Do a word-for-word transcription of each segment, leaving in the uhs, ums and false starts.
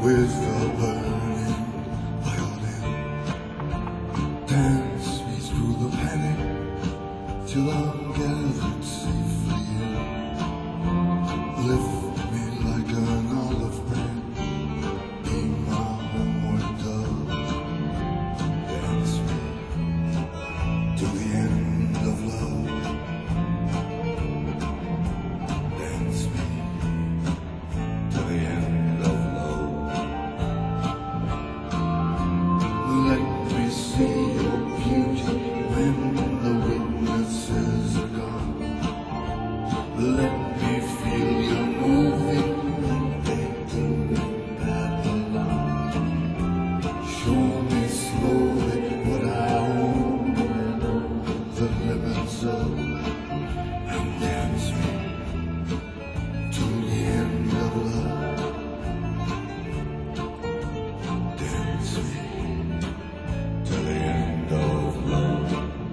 with the burning violin. Dance me through the panic till I'm gathered safely in. Lift me like an olive branch, be my homeward dove. Dance me to the end of love. Dance me to the end of love. Let me see your beauty when the witnesses are gone. Let me feel you moving and dating in Babylon. Show me slowly what I own and the limits of, and dance me to the end of love. Dance me to the end of love.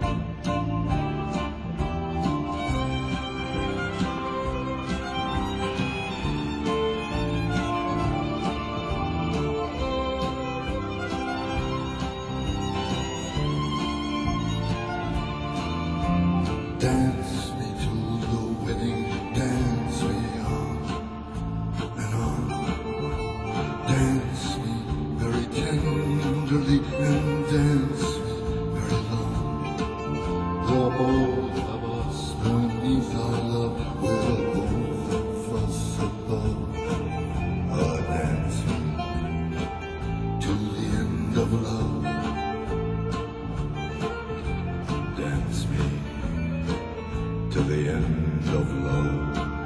Dance me to the wedding, dance me on and on. Dance me very tenderly and dance me very long. The whole of us beneath our love will both of us above. Oh, dance me to the end of love. Dance me to the end of love.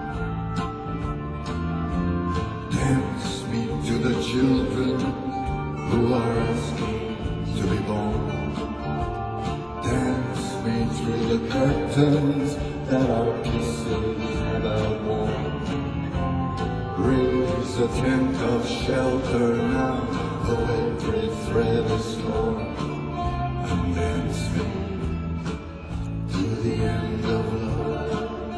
Dance me to the children who are asking to be born. Dance me through the curtains that our kisses have outworn. Raise a tent of shelter now, though every thread is torn. And dance me to the end of love.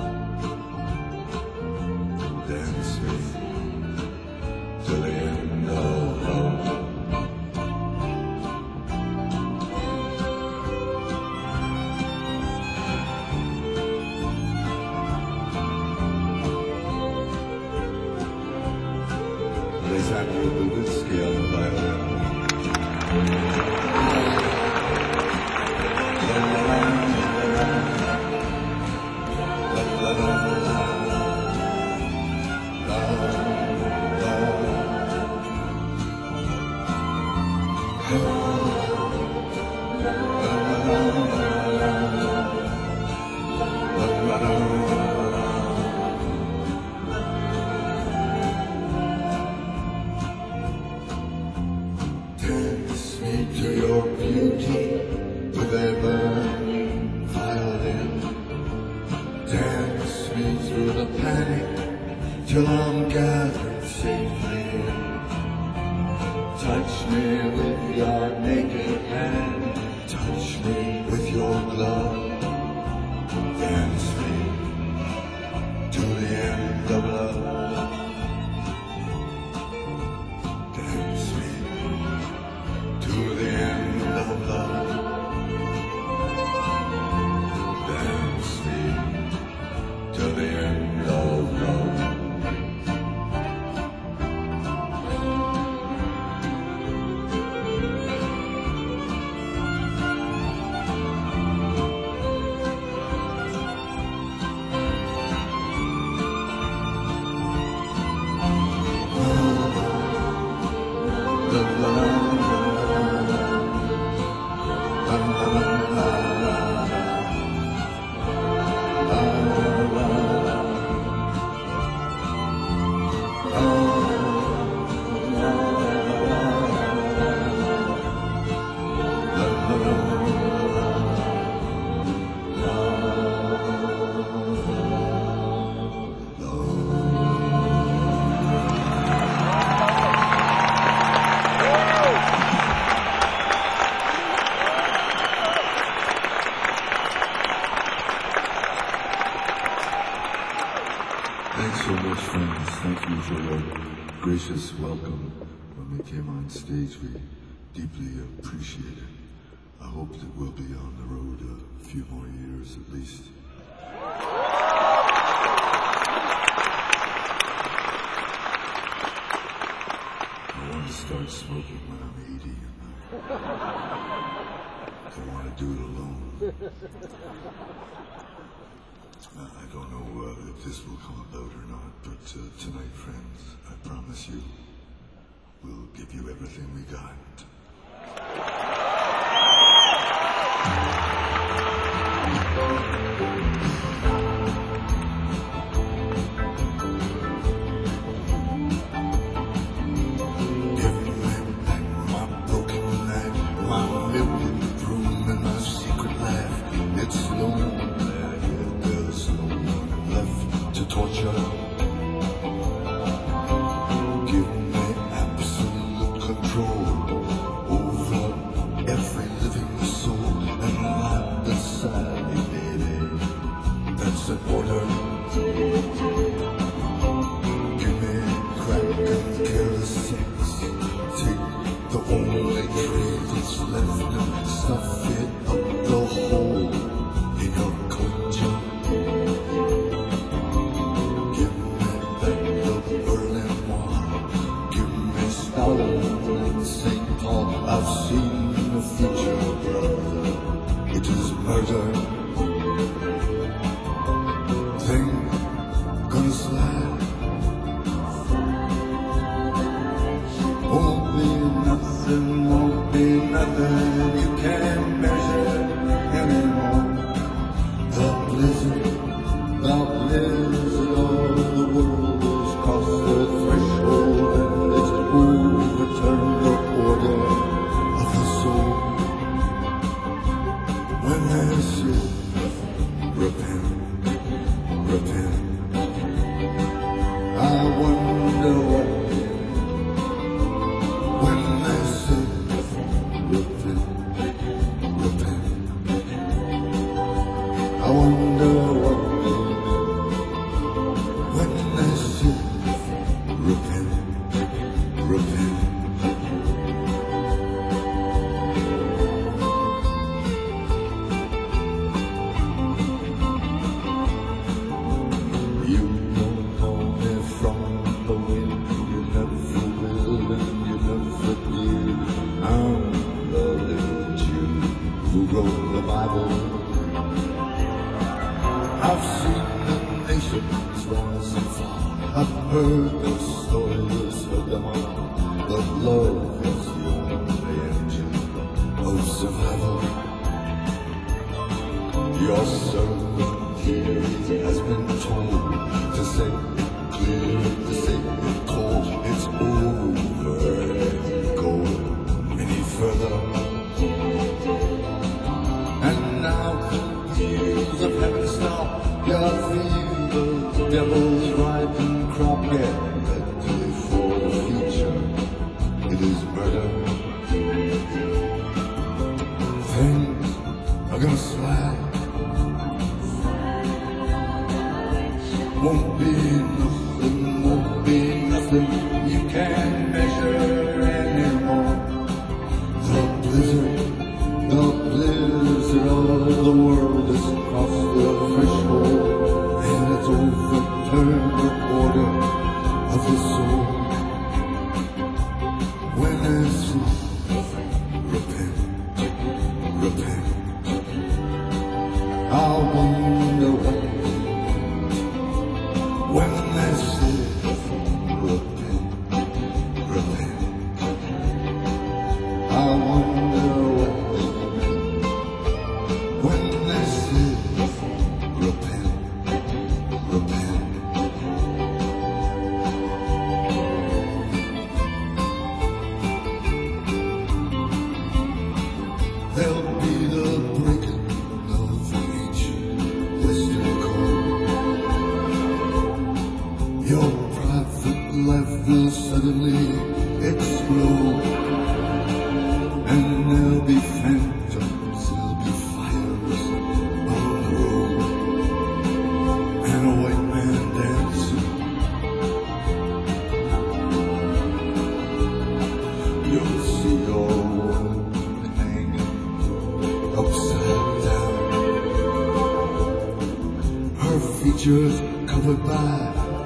Dance me to the end of love. Alessandro Lubitsky on the violin. Dance me to your beauty with a burning violin. Dance me through the panic till I'm gathered safely in. Touch me with your naked hand, touch me with your glove. Dance me to the end of love. Dance me to the end of love. Dance me to the end of love. Thanks so much, friends. Thank you for your gracious welcome. when we came on stage, we deeply appreciate it. I hope that we'll be on the road a few more years at least. I want to start smoking when I'm eighty, and I don't want to do it alone. Uh, I don't know uh, if this will come about or not, but uh, tonight, friends, I promise you, we'll give you everything we got.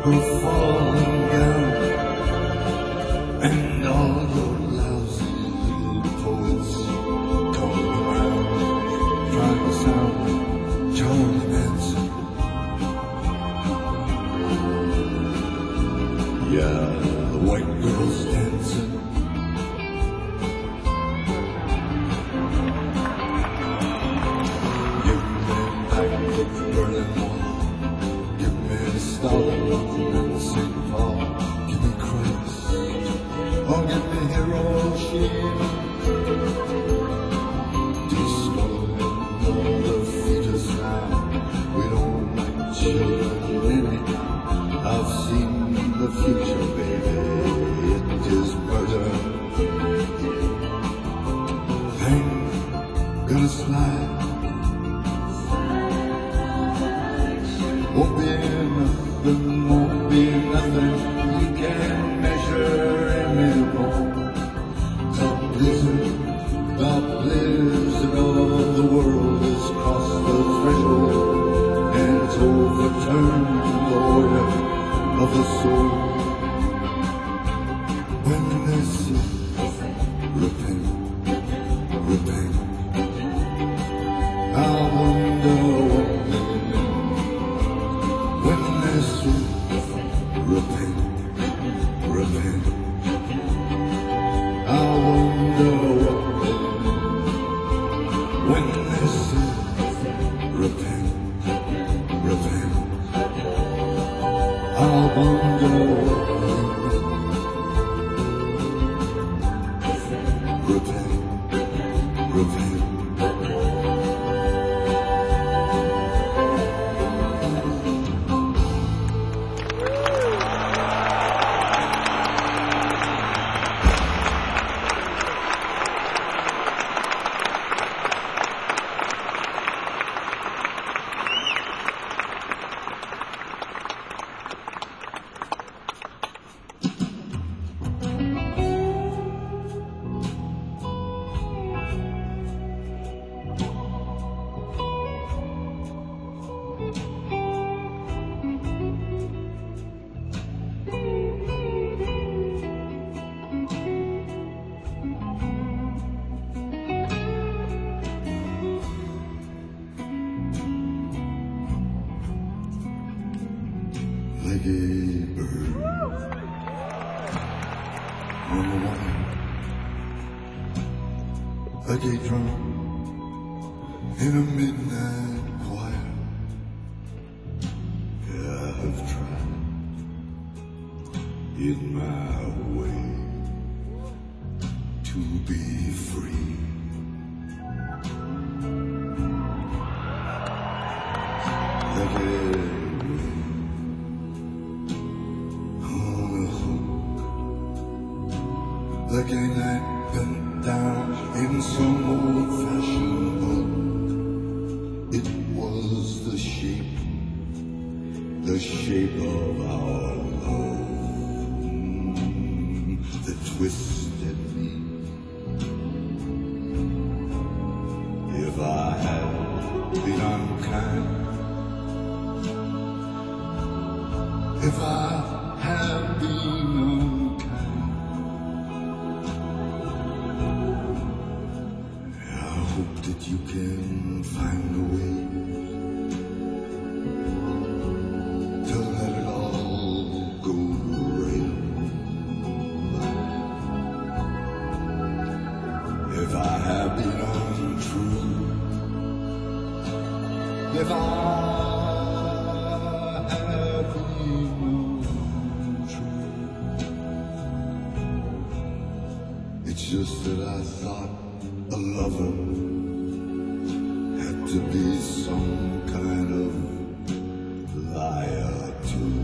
her falling gown, and all your lousy little poets come around trying to sound Charlie Manson. Yeah, the white girl's dancing. Give me a pack of burning oil. Give me Stalin and Saint Paul. Give me Christ. Or give me Hiroshima. Destroy all the fetus now. We don't like children anyhow. I've seen the future, baby. It is murder. Pain gonna slide. Won't be nothing, won't be nothing. You can't measure anymore. The blizzard, the blizzard of the world has crossed the threshold, and it's overturned the order of the soul. When they say, repent, repent, I wonder what they mean. When they say, repent, repent, I wonder what they mean. When they say, repent, repent, I wonder what they mean. Repent, repent. Like a bird on the wing, like a drum in a midnight choir. Yeah, I've tried in my way to be free. Like a like a night bent down in some old-fashioned book. It was the shape, the shape of our love mm, that twisted me. If I had been unkind, if I had been unkind, hope that you can find a way to let it all go right. If I have been untrue, if I have been untrue, it's just that I thought a lover had to be some kind of liar too.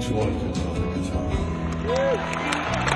George on the guitar.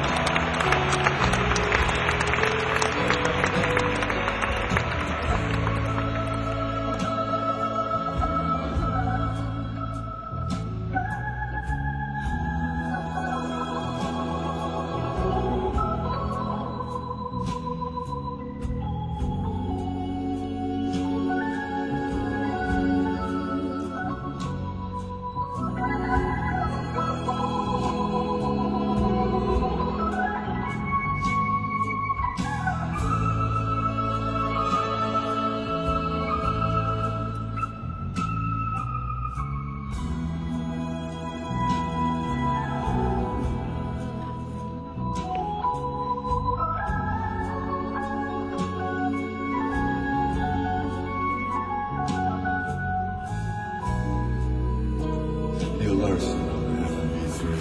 Neil Larson on F M B three.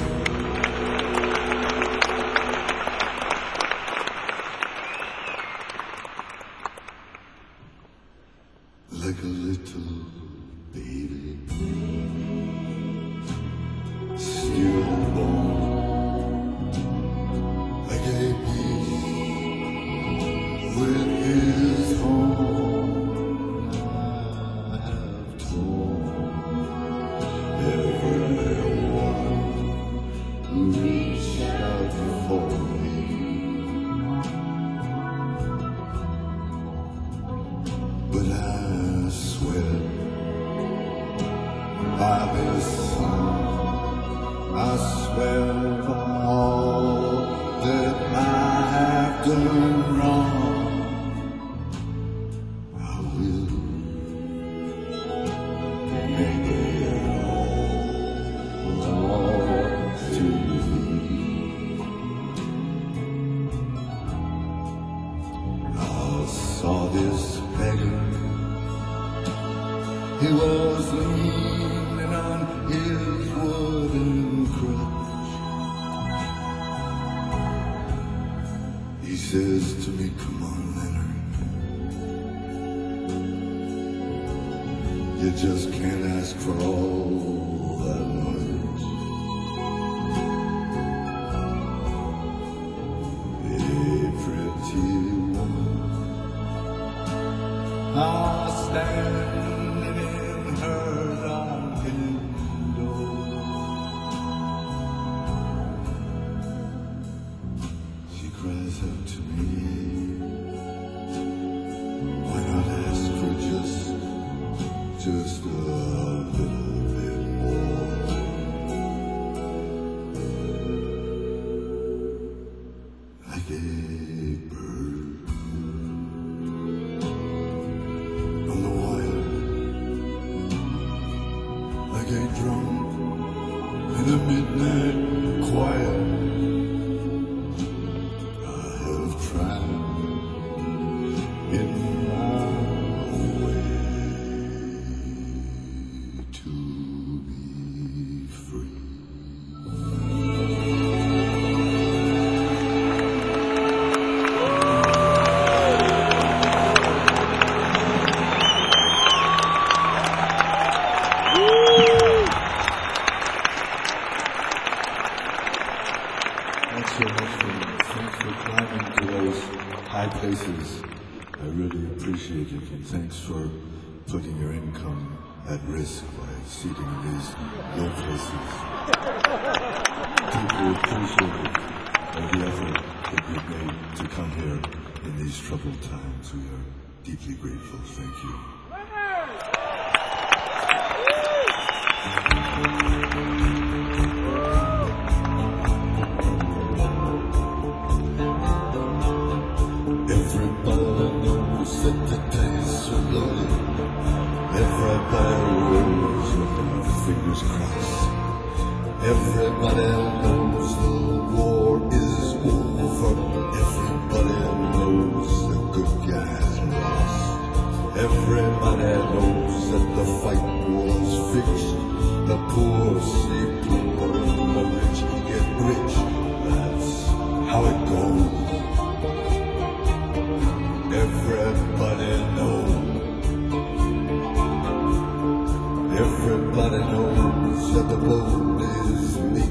Like a little baby, stillborn, like a beast with his horn. I have torn everyone who reached out for me. But I swear by this song, I swear by all that I have done wrong, I will make it all, all to thee. I saw this beggar. He was leaning on his wooden crutch. He says to me, "Come on, Leonard. You just can't ask for all that much." A pretty woman, I stand her darkened door. She cries out to me, why not ask for just, just a little bit more? Like a bird on the wire, like a drum in a midnight choir. I have tried in my way to be free. Thanks so much for, thanks for climbing to those high places. I really appreciate it, and thanks for putting your income at risk by seating in these low places. Deeply appreciate it, and the effort that you've made to come here in these troubled times. We are deeply grateful. Thank you. Everybody knows that the days are loaded. Everybody rolls with their fingers crossed. Everybody knows the war is over. Everybody knows the good guys lost. Everybody knows that the fight was fixed. The poor stay poor and the rich get rich. That's how it goes. Everybody knows. Everybody knows that the road is me.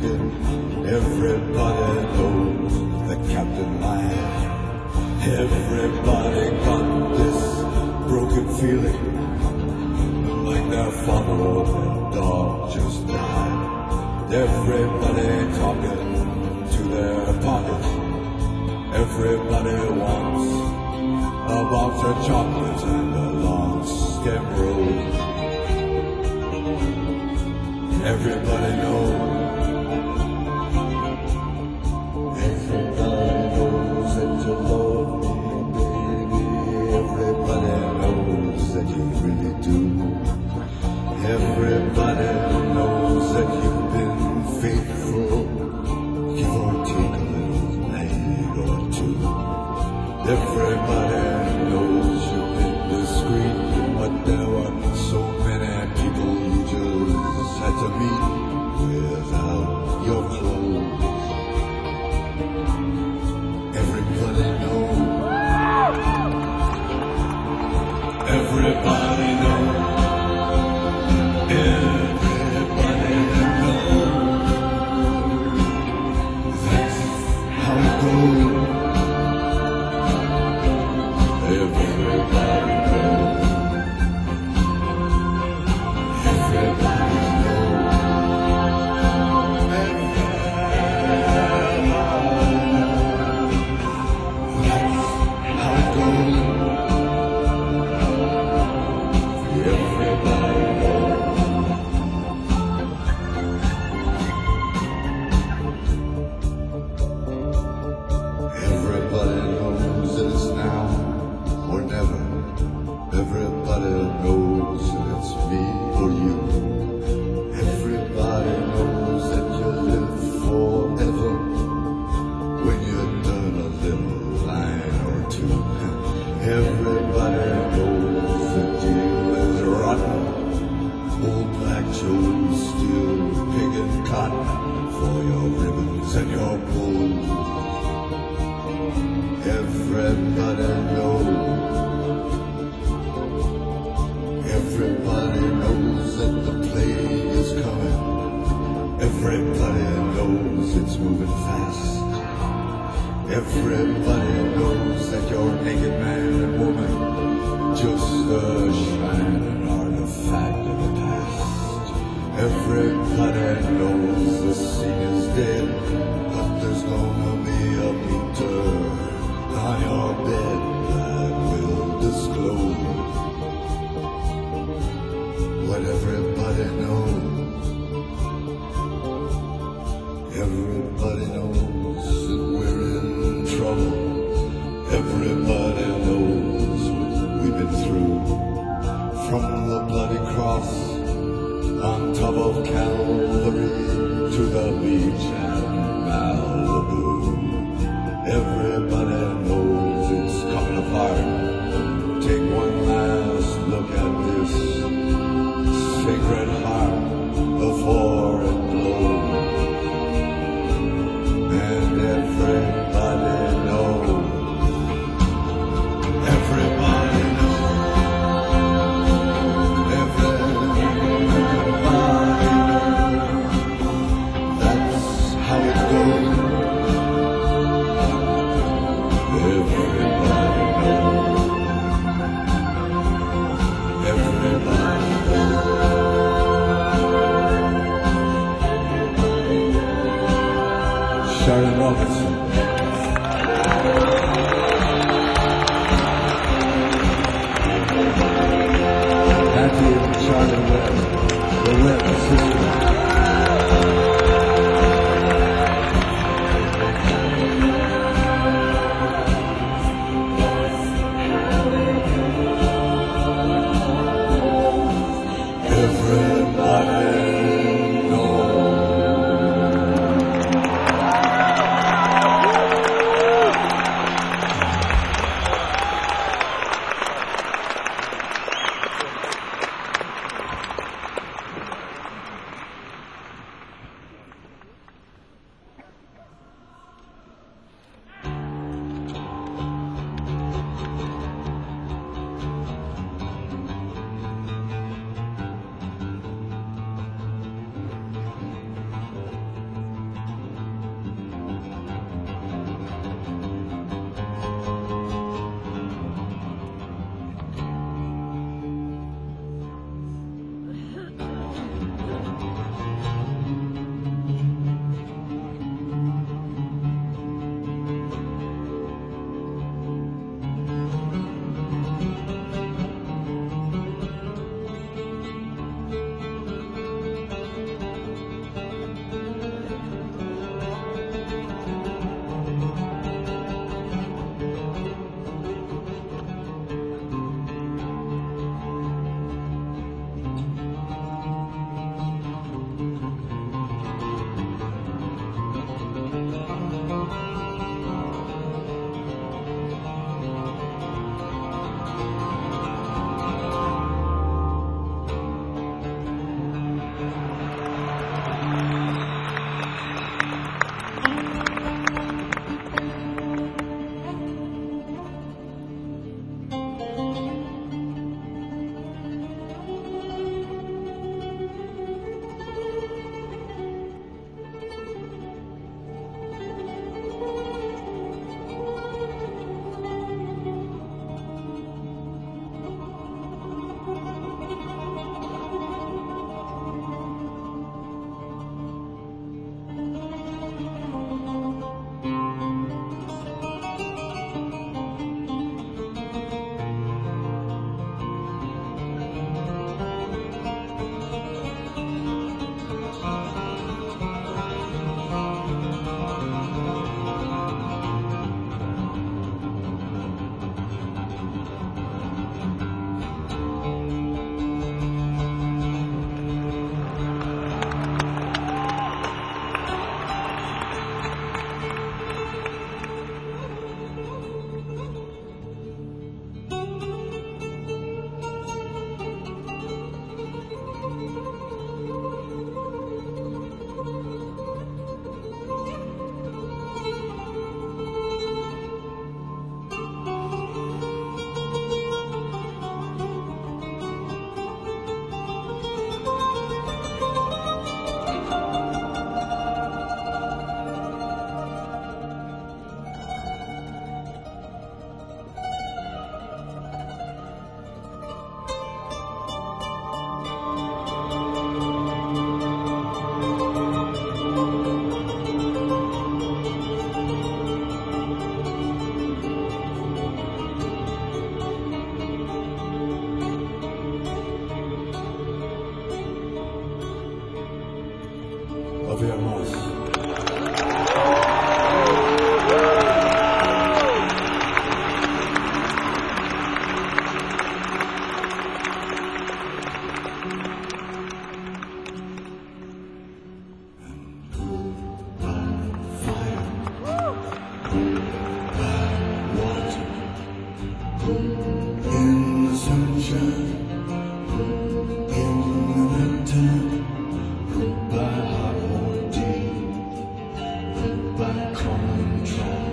Everybody got this broken feeling, like their father or their dog just died. Everybody talking to their pockets. Everybody wants a box of chocolates and a long stem road. Everybody knows. Everybody knows that you love me, baby. Everybody knows that you really do. Everybody knows that you've been faithful. Give or take a little night or two. Everybody knows you've been discreet, but there were so many people you just had to meet without your clothes. Everybody knows. Everybody knows. Everybody knows. That's how it goes. Everybody knows. Everybody knows. That's how it goes. Everybody knows. Everybody knows that it's now or never. Everybody knows that it's me or you. Everybody knows that you live forever when you've done a little line or two. Everybody knows the deal is rotten. Old Black Joe's still picking cotton for your ribbons and your pulls. Everybody knows. Everybody knows that the plague is coming. Everybody knows it's moving fast. Everybody knows that you're naked man and woman, just a shining artifact of the past. Everybody knows the scene is dead, but there's gonna be a meter on your bed that will disclose what everybody knows. Everybody knows that we're in trouble. Everybody knows what we've been through. From the bloody cross on top of Calvary to the beach at Malibu. Everybody knows it's coming apart. Take one last look at this sacred heart before it blows. And everybody knows. Everybody knows. Everybody knows. That's how it goes. Everybody knows. Everybody knows. Sharon Robinson. Matthew and Charlie Webb, the Webb sisters. Everybody knows. Habemos. In the sunshine, in the nighttime, by hard tea, by common try.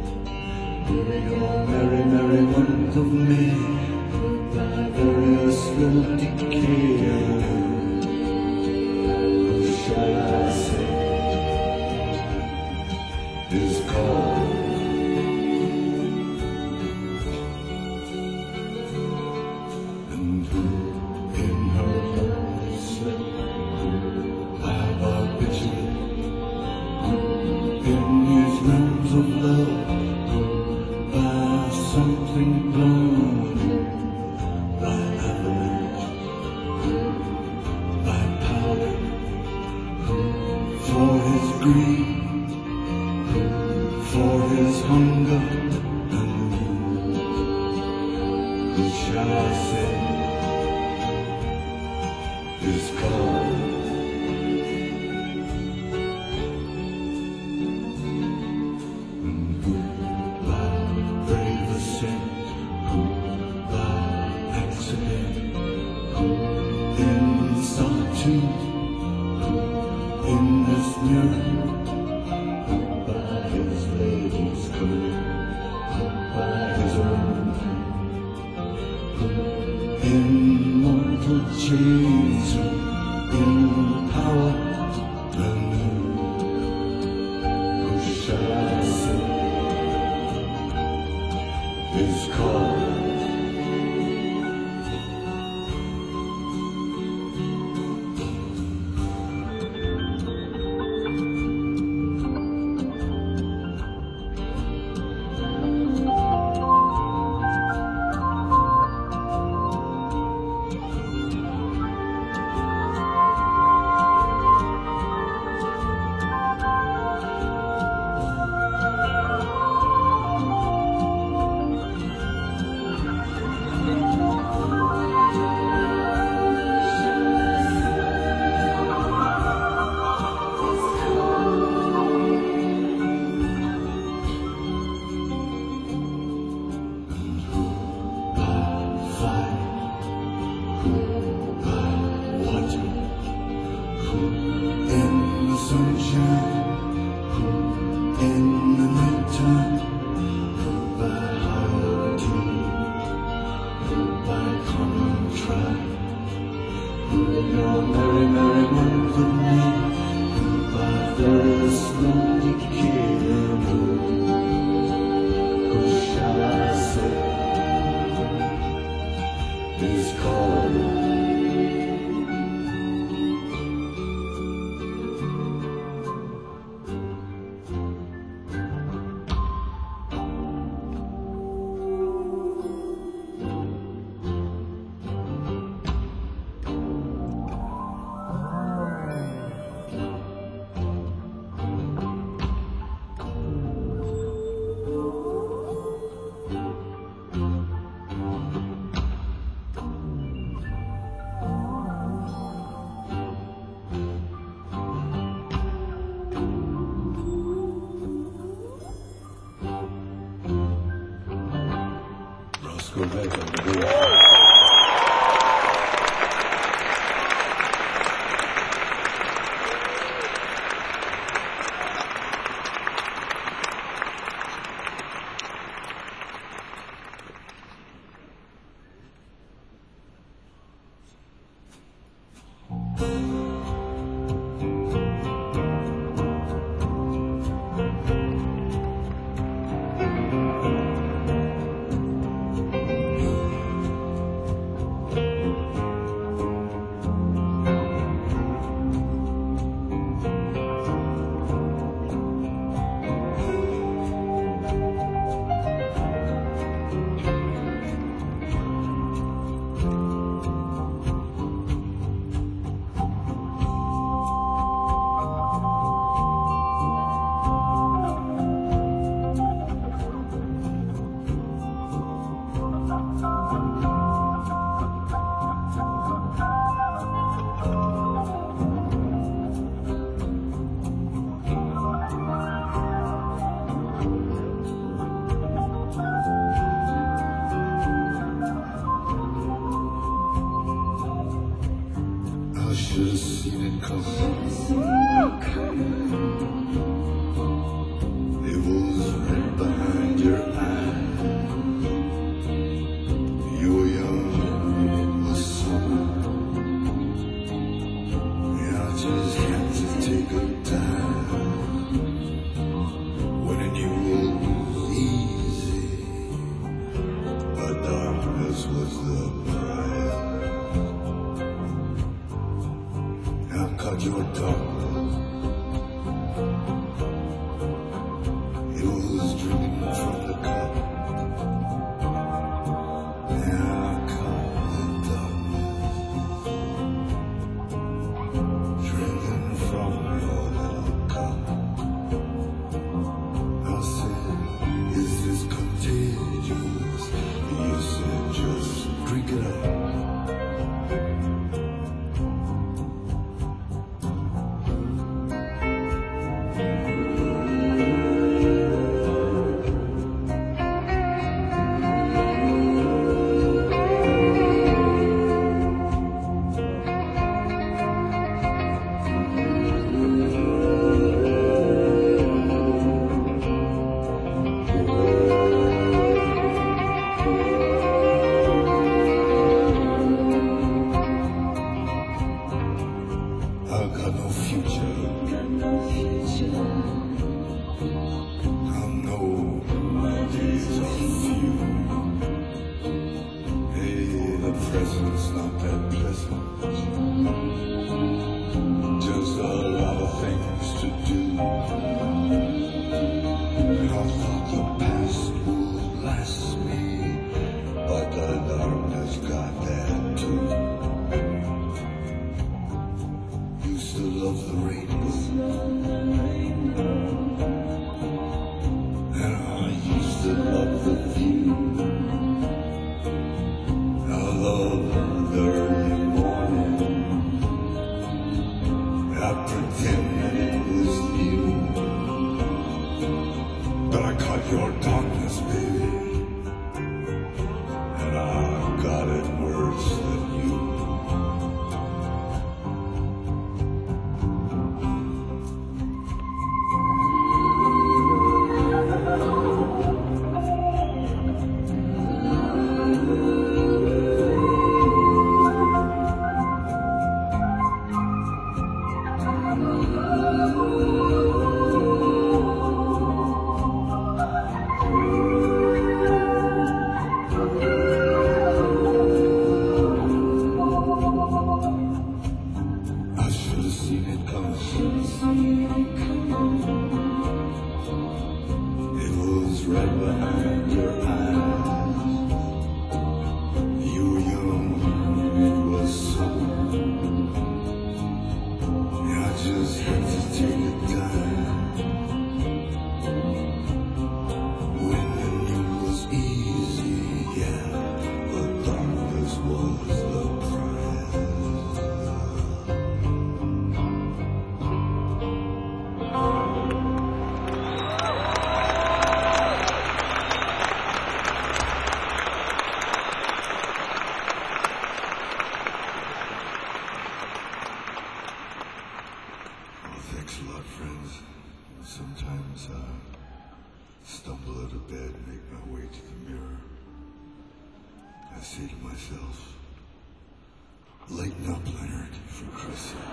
Your merry, merry month of May, by various will decay. Who shall I say is called? And who in her love slept, who by barbiturate, who in his realms of love, who by something blown, by avalanche, who by powder, who for his greed, who for his hunger, and who shall I say is called? And who by brave ascent, who by accident, who in solitude, who in this mirror, who by his lady's code, who by his own hand, who in mortal chains, who in power, and who, who shall I say is called? Your merry, merry month of May, by various will decay. Who shall I say is called? Roscoe Vega. should have seen it coming. It was right behind your eyes. You were young, it was summer. Yeah, I just had to take a dive when I knew it was easy, but darkness was the prize. I caught your darkness. It was drinking from the cup. Yeah, I caught the darkness. Drinking from your little cup. I said, is this contagious? You said, just drink it up. I got no future. Got no future. I know my days are few. Hey, the present's not that pleasant. Just a lot of things to do. I thought the past would last me, but the darkness got that too. Used to love the rainbow, and I used to love the view. I love the early morning. I pretend that it was you, but I caught your darkness, baby, and I got it worse than you. I should have seen it coming. It was right behind your eyes. You were young, it was summer. Yeah, I just had to take a time when the new was easy, yeah, but darkness was the prize. Thanks a lot, friends. Sometimes I stumble out of bed and make my way to the mirror. I say to myself, lighten up, Leonard, for Christ's sake.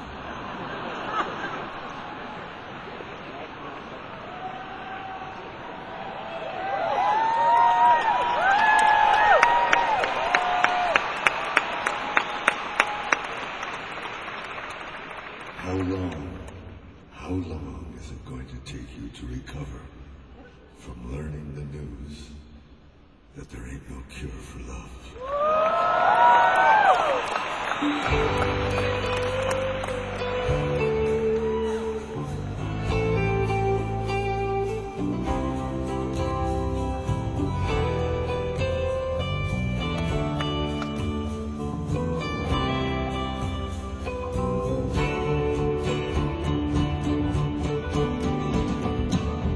How long? How long is it going to take you to recover from learning the news that there ain't no cure for love?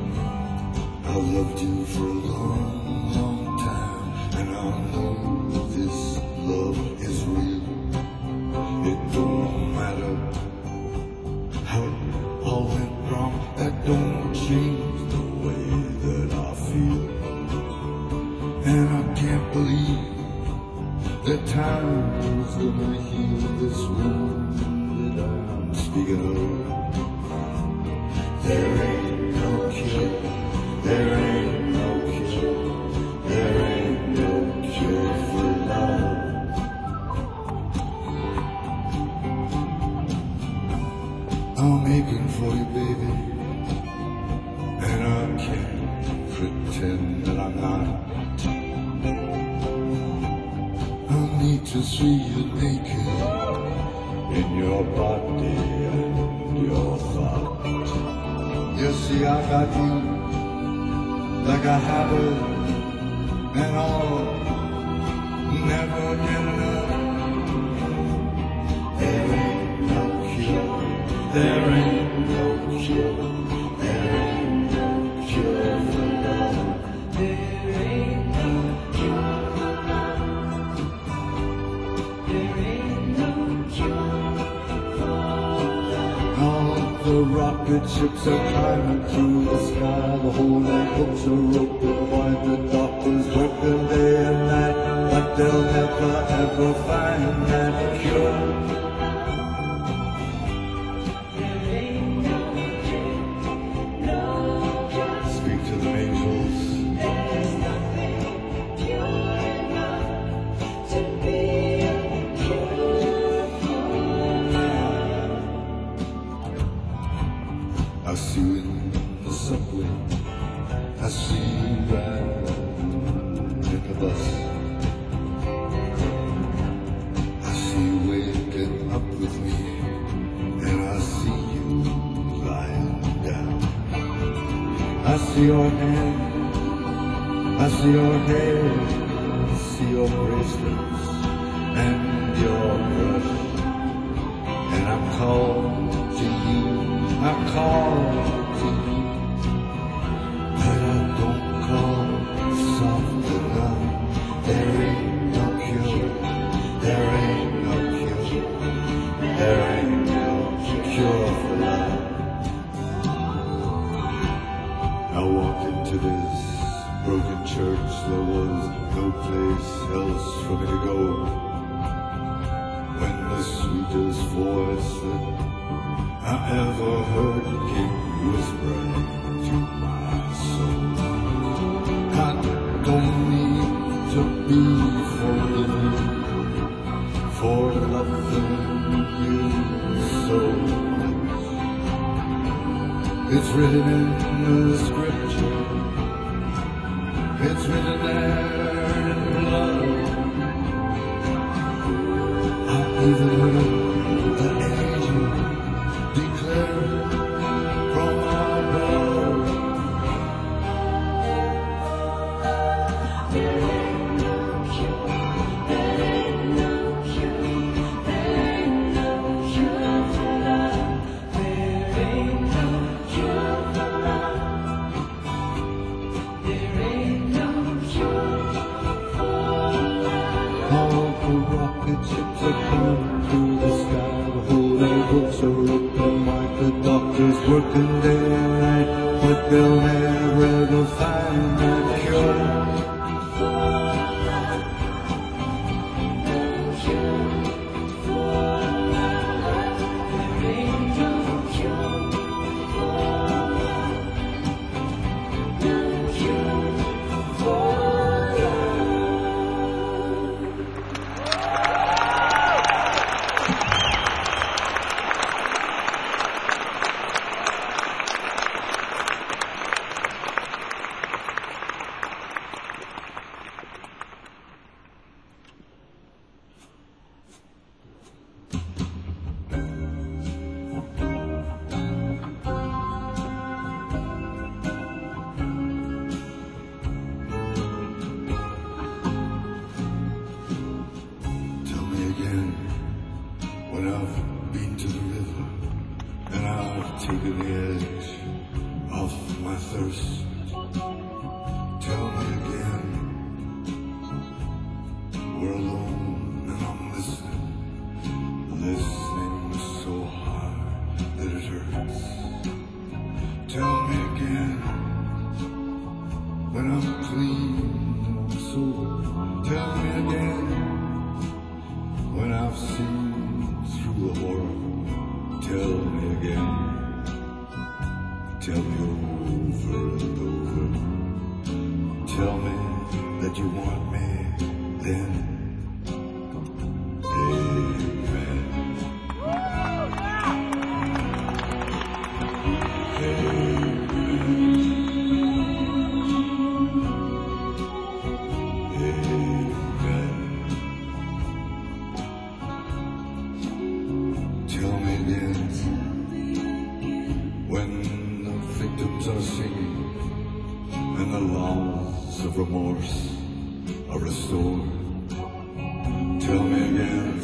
I loved you for a long, long time, and I know time's gonna heal this wound that I'm speaking of. There ain't no cure, there ain't no cure, there ain't no cure for love. I'm aching for you, baby, and I can't pretend that I'm not. I need to see you naked in your body and your thought. You see, I got you like a habit, and all never get enough. There ain't no cure, there ain't no cure, there ain't no cure for love. There ain't no cure for love. There ain't no cure for love. All the rocket ships are climbing through the sky. The whole night books are open wide. The doctors working day and night, but they'll never ever find that cure. Speak to the angels. There's nothing pure enough to be a cure for love. I see you in the subway, I see you riding in the bus, I see you waking up with me, and I see you lying down. I see your hand, I see your hair, I see your bracelets and your brush, and I call to you, I call to you, but I don't call soft enough. There ain't no cure, there ain't no cure, there ain't no cure for love. I walked into this broken church, there was no place else for me to go, when the sweetest voice that I ever heard came whispering to my soul. I don't need to be forgiven for loving you so much. It's written in the scripture, it's written there in blood. I even heard the angel declare from above. There ain't no cure, there ain't no cure, there ain't no cure for love. There ain't no cure for love. There ain't no cure for love. All the rocket ships are coming through the sky. The whole night books are open wide. The doctors working day and night, but they'll never ever find that cure. seen through the horror, tell me again. Tell me over and over. Tell me that you want me then. Amen. Amen. Tell me again when the victims are singing and the laws of remorse are restored. Tell me again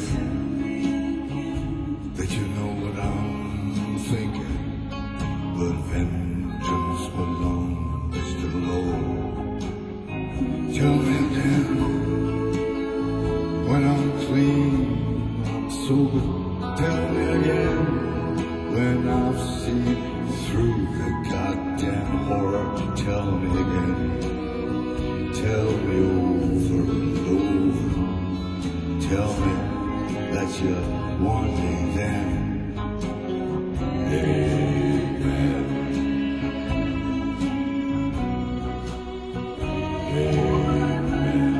that you know what I'm thinking, but vengeance belongs to the Lord. Tell me again when I'm clean, I'm sober. Tell me again when I've seen through the goddamn horror. Tell me again. Tell me over and over. Tell me that you want me then. Amen. Amen.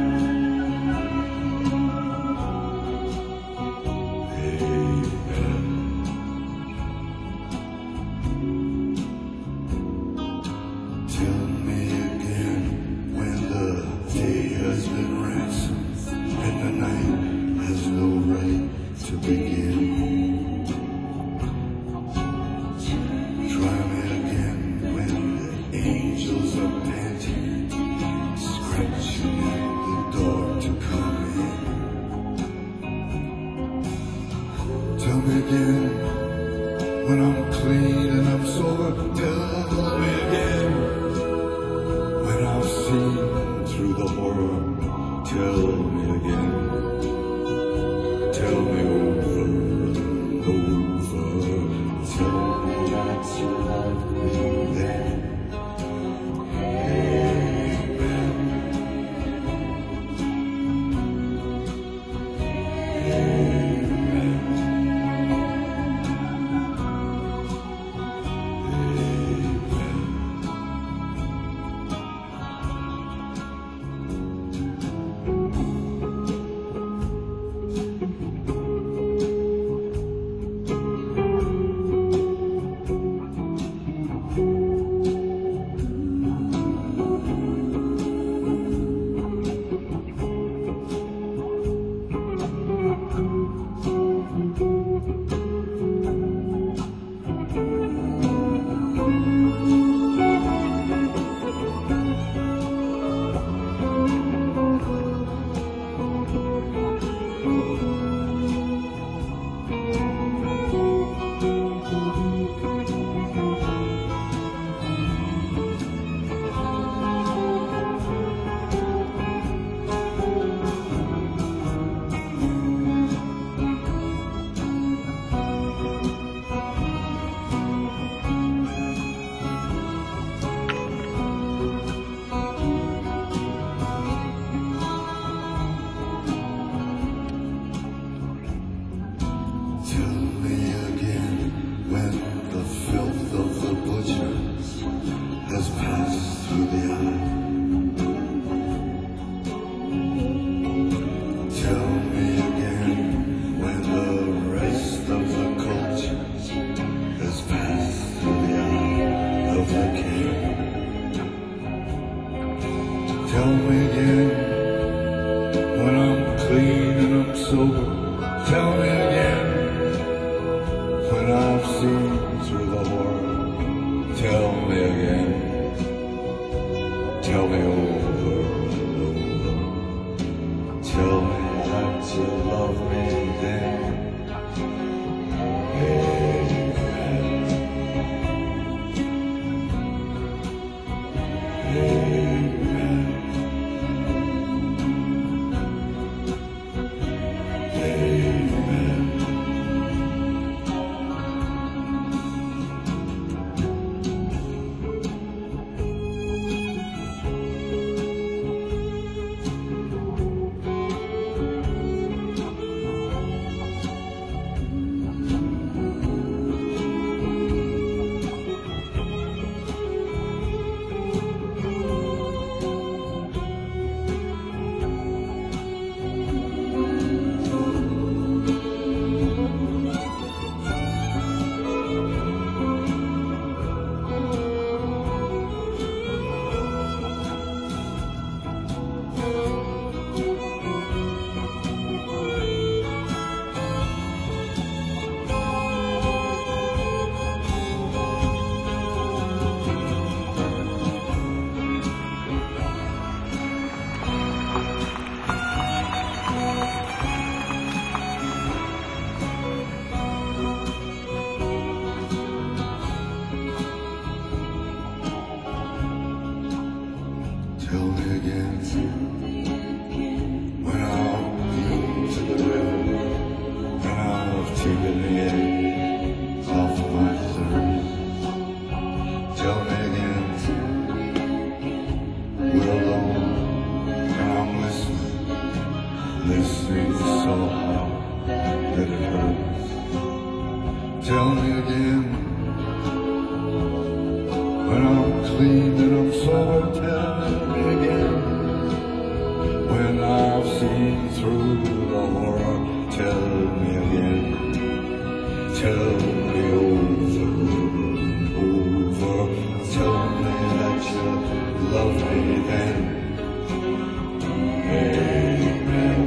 Amen. Tell me again when the day has been ransomed and the night has no right to begin. Try me again when the angels are panting, scratching at the door to come in. Tell me again when I'm clean and I'm sober. Tell me again when I've seen through the horror. Tell me again. Tell me over and over. Tell me that you love me then. Amen. Amen. Tell me again when I'm clean and I'm sober. Tell me again when I've seen through the horror. Tell me again. Tell me over and over. Tell me that you love me then. Amen. Amen. me so hard that it hurts. Tell me again, when I'm clean and I'm sober, tell me again, when I've seen through the horror, tell me again, tell me over and over, tell me that you love me then. Amen.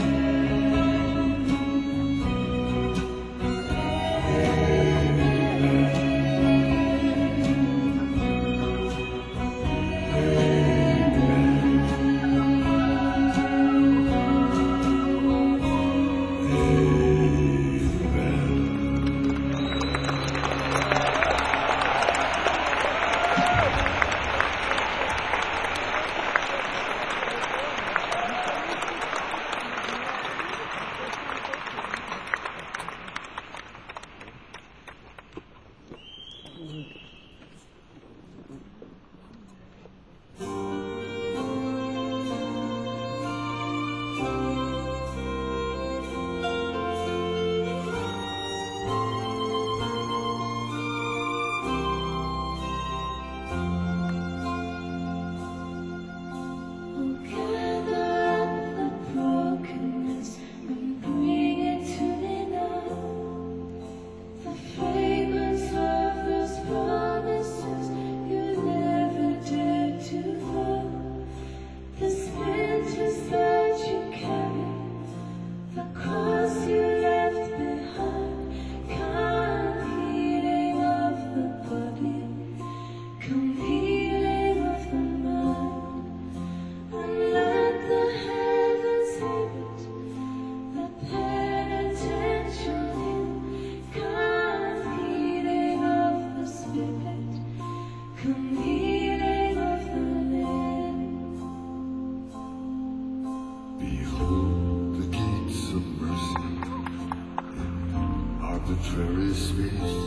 Arbitrary space,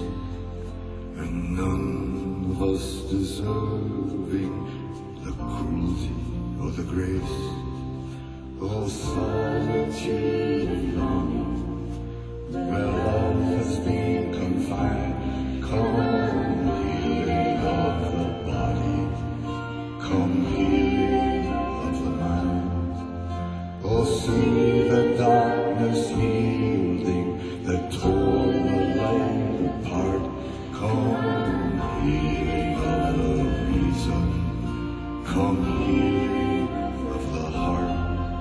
and none of us deserving the cruelty or the grace. Oh, solitude and longing, where love has been confined. Come healing of the body, come healing of the mind. Oh, see the darkness yielding that tore the light apart. Come healing of the reason, come healing of the heart.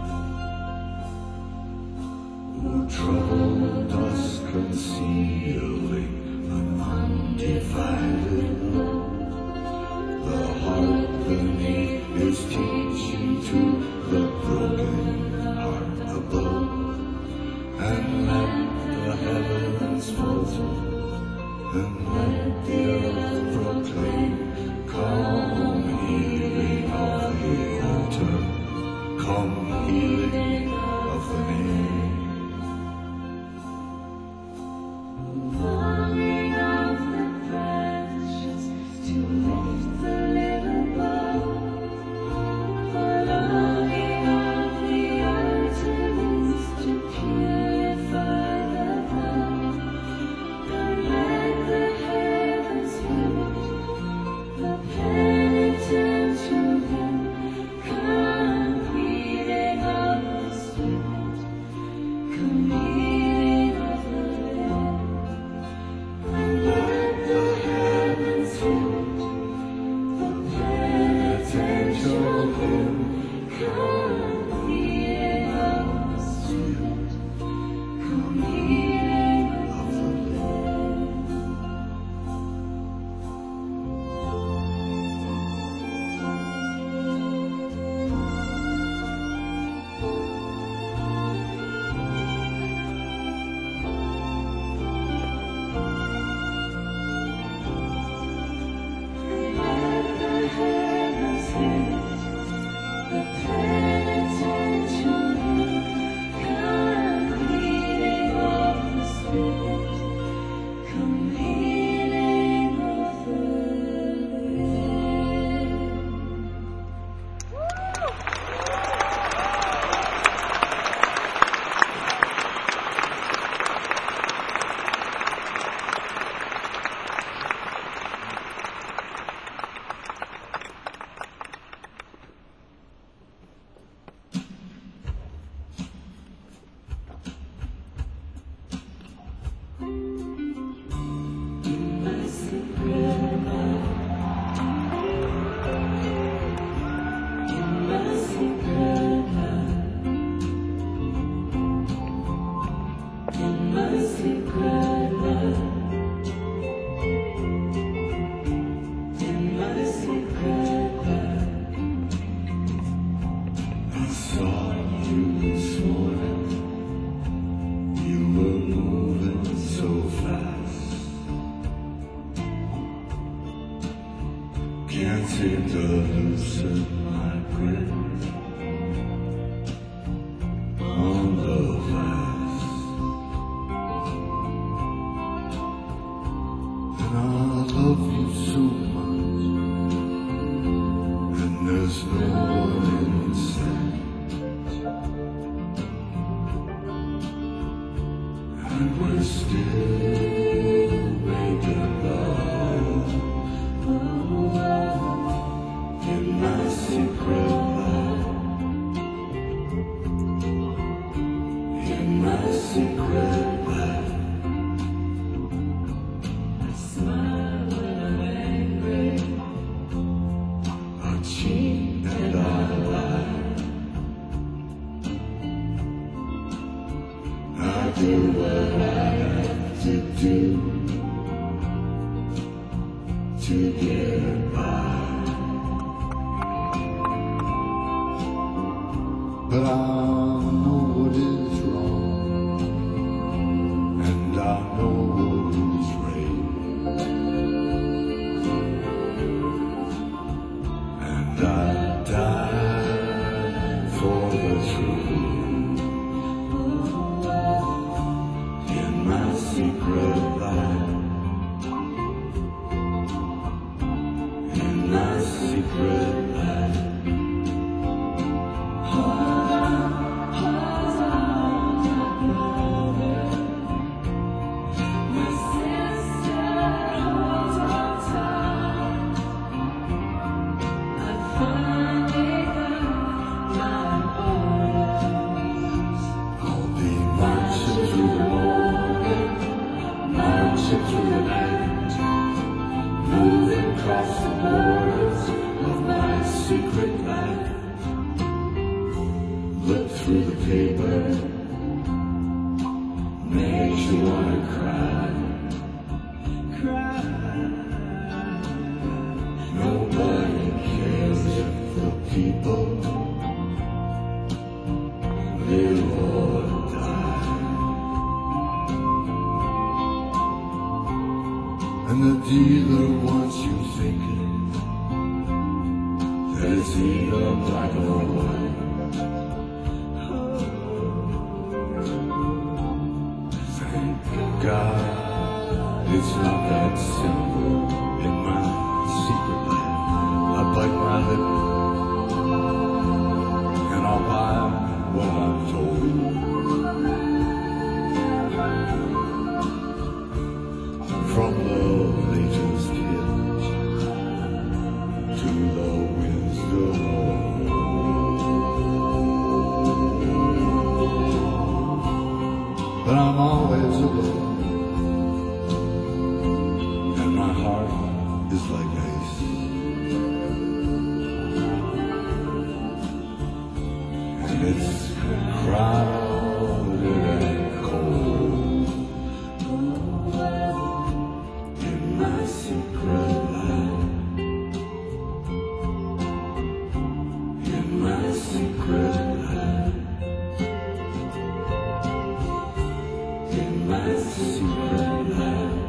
Oh, troubled dusk concealing an undivided love. The heart beneath is teaching to the broken heart above. And let the heavens falter, and let the earth proclaim, come healing of the altar, come healing of the name. Longing of the branches to lift the little bow, longing of the arteries to purify seemed to loosen my grip on the past. And I love you so much, and there's no one inside. And we're still making love in my secret life, in my secret life. I smile when I'm angry, I cheat and I lie. I do what I have to do to get by. But I know what is wrong, and I know what is right, and I die for the truth in my secret life, in my secret life. Through the night, moving across the borders of my secret life. Look through the paper, makes you wanna cry, cry. Nobody cares if the people live or die. And the dealer wants you thinking that it's either black or white. Thank God it's not that simple in my secret life. I bite my lip and I'll buy what I'm told. From the latest hit to the wisdom old. But I'm always alone, and my heart is like ice, and it's crowded and cold. In my secret life, in my secret life, in my secret life,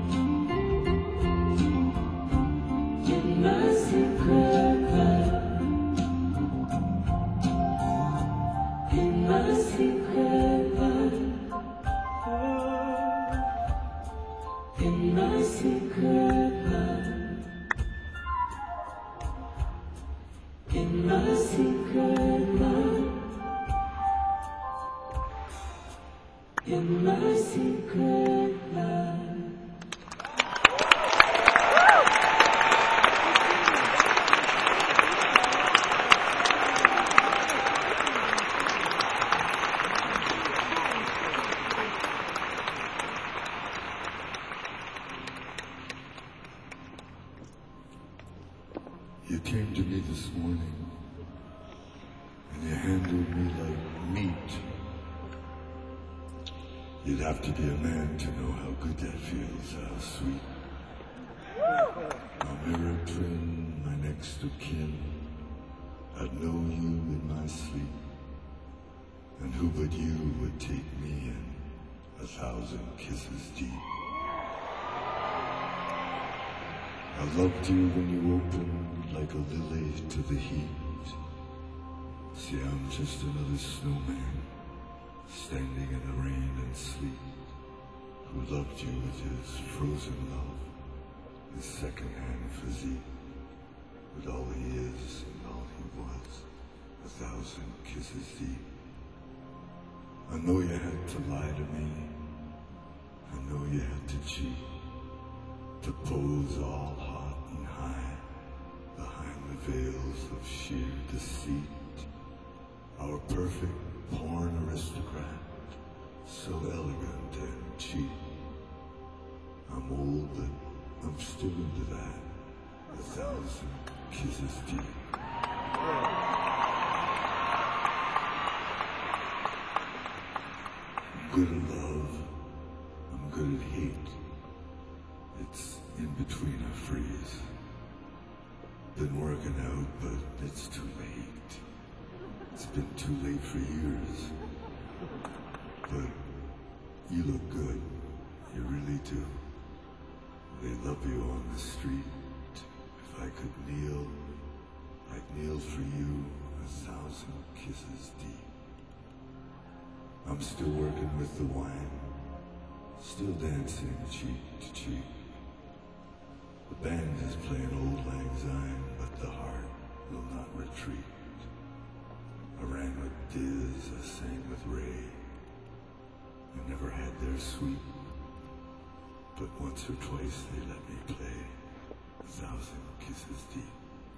in my secret life, in my secret life, in my secret life, in my secret life, in my secret life. You came to me this morning, and you handled me like meat. You'd have to be a man to know how good that feels, how sweet. My mirror twin, my next of kin, I'd know you in my sleep, and who but you would take me in a thousand kisses deep. I loved you when you opened like a lily to the heat. See, I'm just another snowman, standing in the rain and sleet, who loved you with his frozen love, his second-hand physique, with all he is and all he was, a thousand kisses deep. I know you had to lie to me, I know you had to cheat, to pose all hot and high, behind the veils of sheer deceit. Our perfect porn aristocrat, so elegant and cheap. I'm old, but I'm still into that, a thousand kisses deep. I'm good at love, I'm good at hate. It's in between I freeze. Been working out, but it's too late. It's been too late for years. But you look good, you really do. They love you on the street. If I could kneel, I'd kneel for you a thousand kisses deep. I'm still working with the wine, still dancing cheek to cheek. The band is playing Auld Lang Syne, but the heart will not retreat. I ran with Diz, I sang with Ray. I never had their suite, but once or twice they let me play a thousand kisses deep.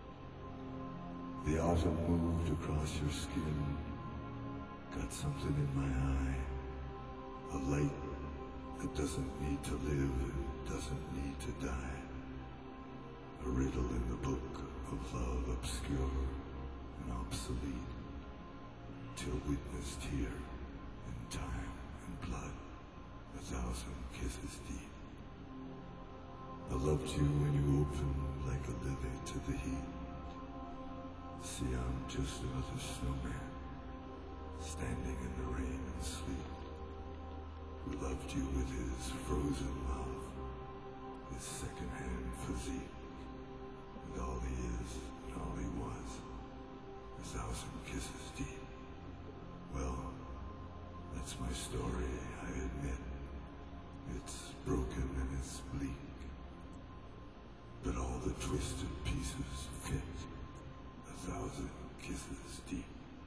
The autumn moved across your skin, got something in my eye, a light that doesn't need to live and doesn't need to die. A riddle in the book of love, obscure and obsolete, till witnessed here in time and blood, a thousand kisses deep. I loved you when you opened like a lily to the heat. See, I'm just another snowman, standing in the rain and sleet, who loved you with his frozen love, his second-hand physique, with all he is and all he was, a thousand kisses deep. Well, that's my story, I admit. It's broken and it's bleak, but all the twisted pieces fit a thousand kisses deep.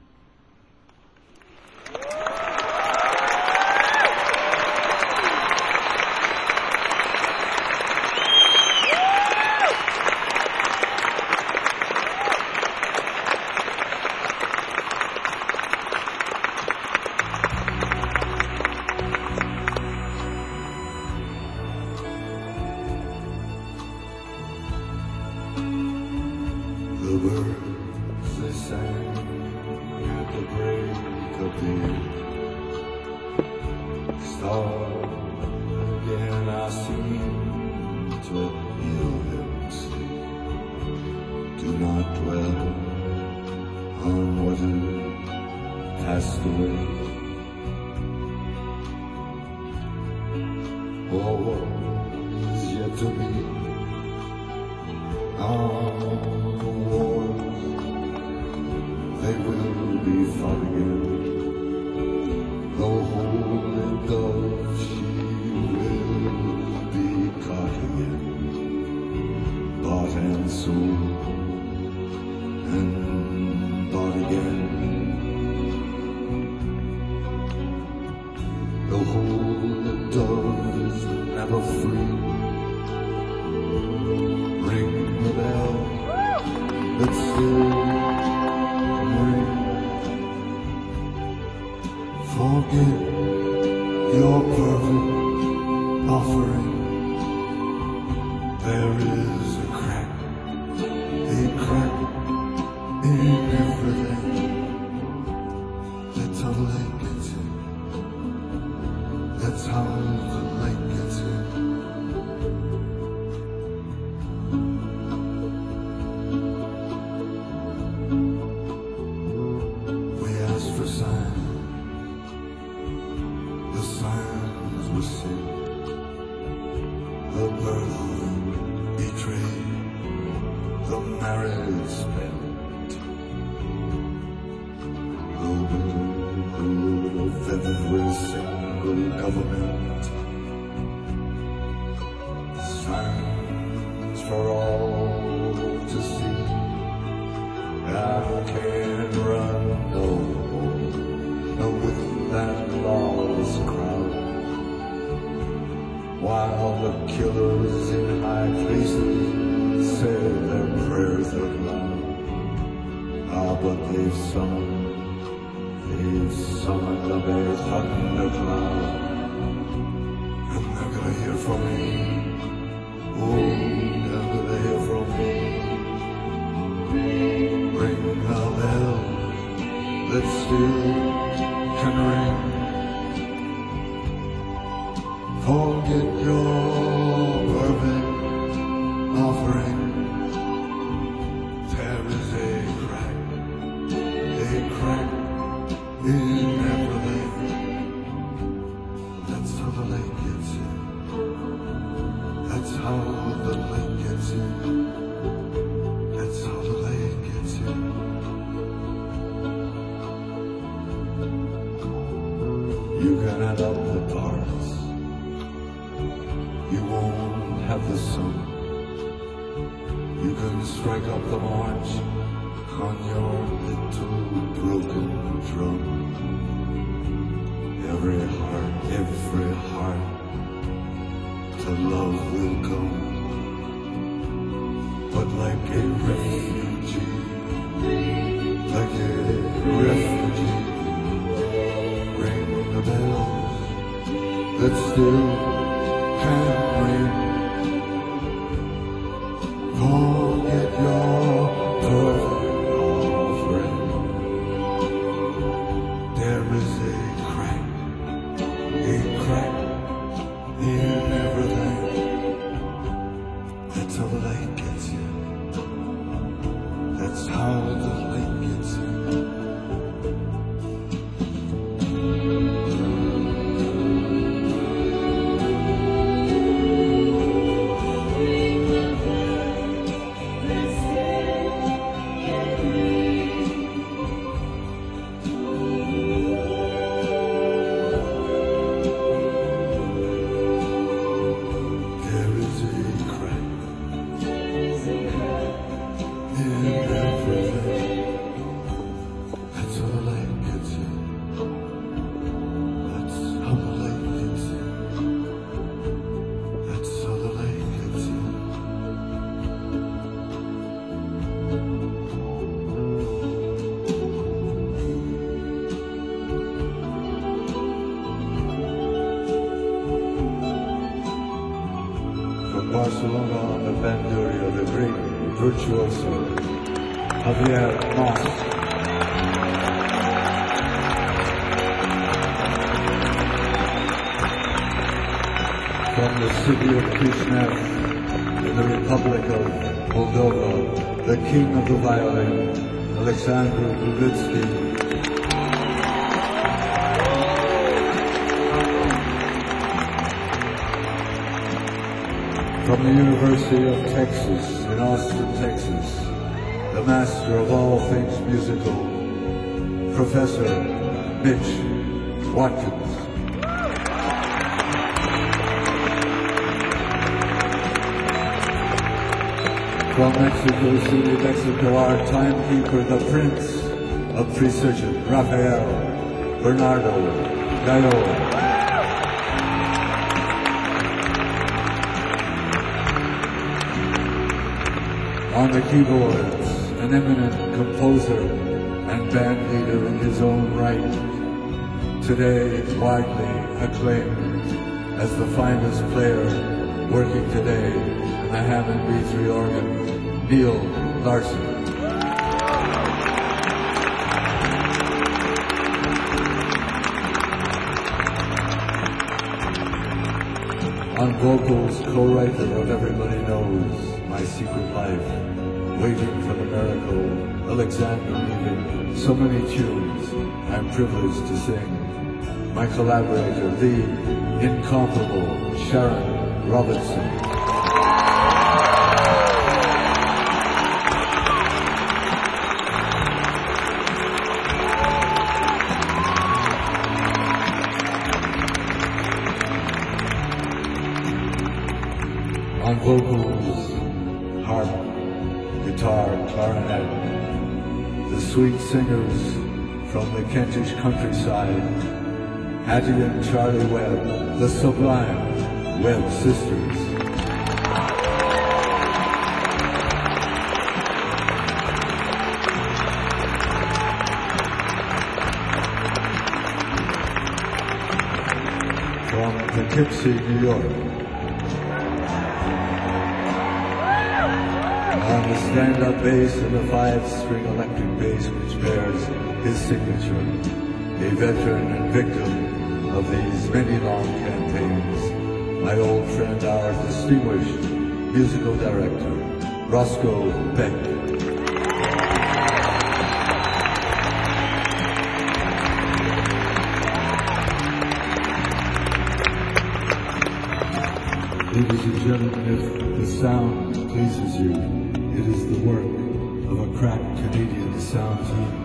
The birds they sang at the break of day. Star again I seem to hear them say, do not dwell on what has passed away, or what is yet to be. On the wars, they will be fought again. The holy dove, she will be caught again, bought and sold, and bought again. The holy dove is never free. Ring the bell, but still ring. Forget your perfect offering. There is a crack, a crack in everything. That's how the light gets in. That's how the light gets in. For sign, the signs were sent. The birth betrayed the marriage. is spent. The will of every single government stands for all to see. I can't run no more, no with that lawless crowd, while the killers in high places say their prayers out loud. Ah, but they've summoned, they've summoned a big thundercloud, and they're gonna hear from me. Oh, they're gonna hear from me. Ring the bell that still can ring. Forget your perfect offering. There is a crack, a crack in everything. That's how the light gets in. That's how the light gets in. That's how the light gets in. You can add up the parts. You won't have the sun. You can strike up the march on your little broken drum. Every heart, every heart to love will come. But like a refugee, like a refugee, ring the bells that still can ring. Forget your perfect offering. There is a crack, a crack in everything. That's how the light gets in. That's how the light gets in. Barcelona on the Bandurria, the great virtuoso Javier Mas. From the city of Kishinev in the Republic of Moldova, the king of the violin, Alexander Lubitsky. From the University of Texas in Austin, Texas, the master of all things musical, Professor Mitch Watkins. From Mexico City, Mexico, our timekeeper, the Prince of Precision, Rafael Bernardo Gallo. On the keyboards, an eminent composer and band leader in his own right, today widely acclaimed as the finest player working today in the Hammond B three organ, Neil Larson. On vocals, co-writer of Everybody Knows My Secret Life, Waiting for the Miracle, Alexander Levy, so many tunes I'm privileged to sing. My collaborator, the incomparable Sharon Robinson. On vocals, harp, guitar, clarinet, the sweet singers from the Kentish countryside, Hattie and Charlie Webb, the sublime Webb sisters. From Poughkeepsie, New York, on the stand-up bass and the five-string electric bass which bears his signature, a veteran and victim of these many long campaigns, my old friend, our distinguished musical director, Roscoe Beck. Ladies and gentlemen, if the sound pleases you, it is the work of a crack Canadian sound team.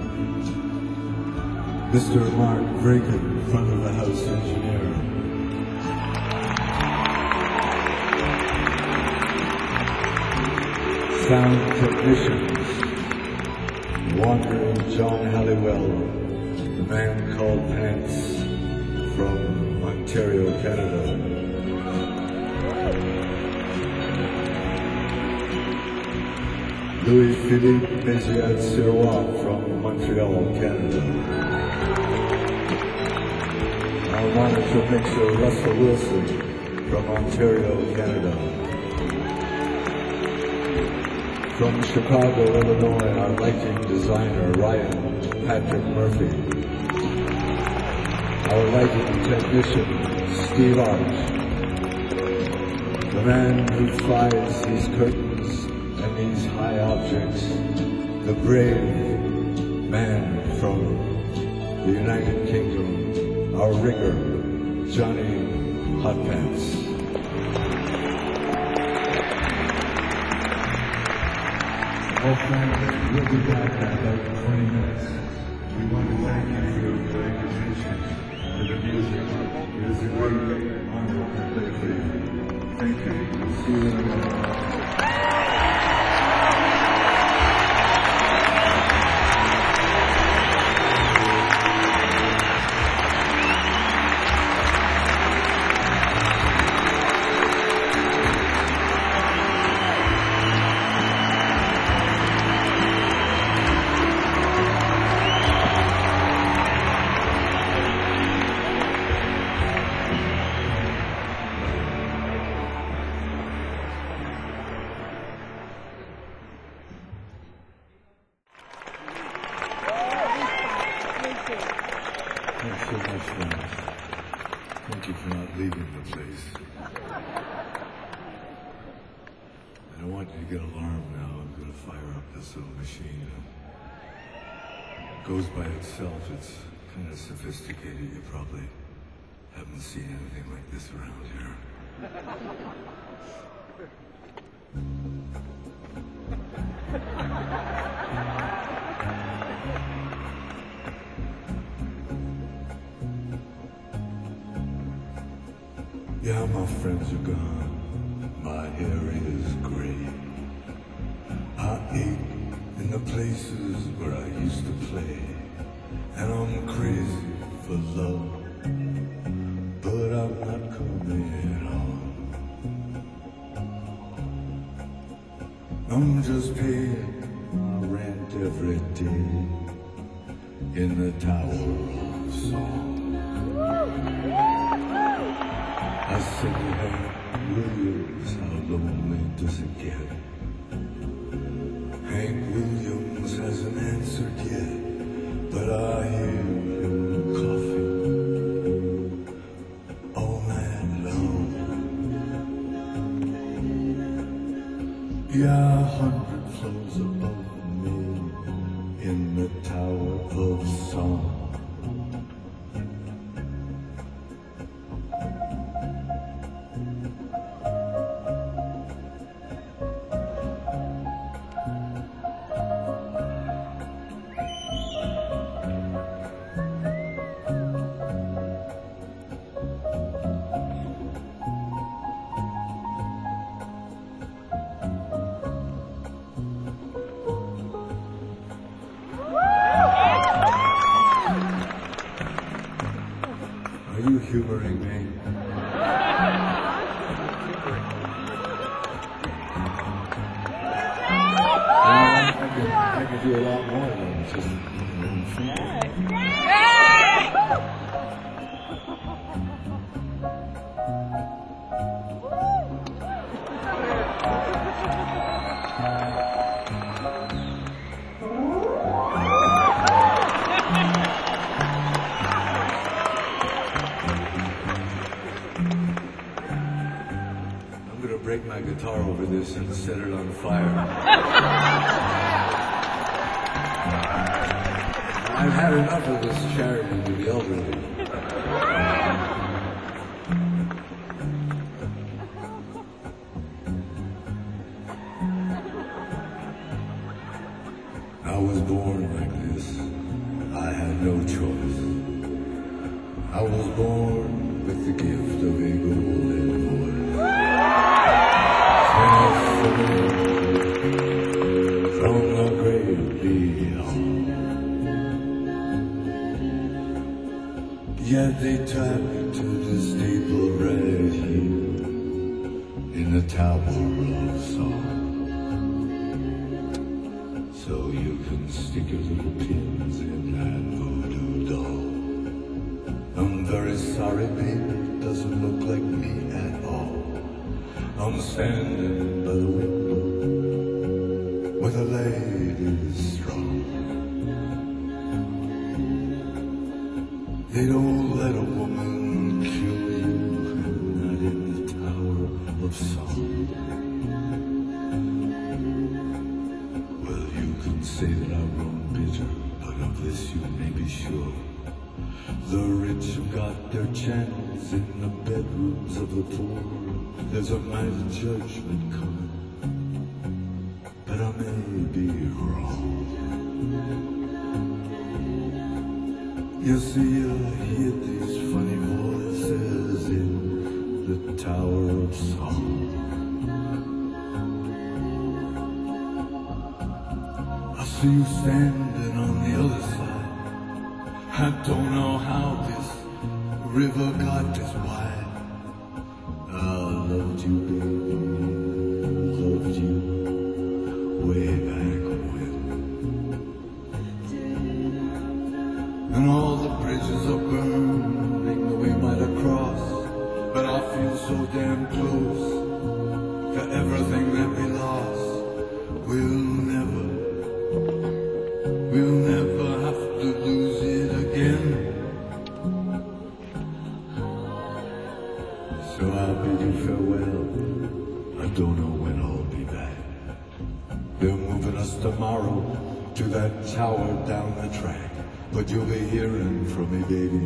Mister Mark Vraken, front of the house engineer. Sound technicians, Wandering John Halliwell, the man called Pants from Ontario, Canada. Louis-Philippe Mézières-Sirois from Montreal, Canada. Our monitor mixer Russell Wilson from Ontario, Canada. From Chicago, Illinois, our lighting designer Ryan Patrick Murphy. Our lighting technician Steve Arch. The man who flies these curtains and these high objects, the brave man from the United Kingdom, our rigger, Johnny Hot Pants. Well, friends, we'll be back in about twenty minutes. We want to thank you for your great attention to the music. It is a great honor to play for you. Thank you. We'll see you in a minute. Thanks so much, friends. Thank you for not leaving the place. I don't want you to get alarmed now. I'm going to fire up this little machine. It goes by itself. It's kind of sophisticated. You probably haven't seen anything like this around here. Yeah, my friends are gone, my hair is gray. I ate in the places where I used to play, and I'm crazy for love, but I'm not coming home. I'm just paying my rent every day in the Tower of Song. I said to Hank Williams, how lonely does it get? Hank Williams hasn't answered yet, but I hear him coughing all night long. Yeah, a hundred floors above me in the Tower of Song. humoring me. I could, I could do a lot more than just, you know, I'm gonna break my guitar over this and set it on fire. I've had enough of this charity to the elderly. I was born like this. I had no choice. I was born with the gift of a golden voice. From the grave beyond. Yet they tied me to the staple right here in the Tower of Song. So you can stick your little pins in that voodoo doll. I'm very sorry, baby, it doesn't look like me at all. I'm standing by the window where the lady is strong. They don't let a woman kill you, not in the Tower of Song. Well, you can say that I run bitter, but of this you may be sure. The rich have got their channels in the bedrooms of the poor. There's a mighty judgment coming, but I may be wrong. You see, I hear these funny voices in the Tower of Song. I see you standing on the other side. I don't know how this river got this wide. I loved you, baby, loved you way back when. And all the bridges are burning that we might have crossed, but I feel so damn close to everything that we lost. We'll never, we'll never have to lose it again. So I bid you farewell. I don't know when I'll be back. They're moving us tomorrow to that tower down the track. But you'll be hearing from me, baby,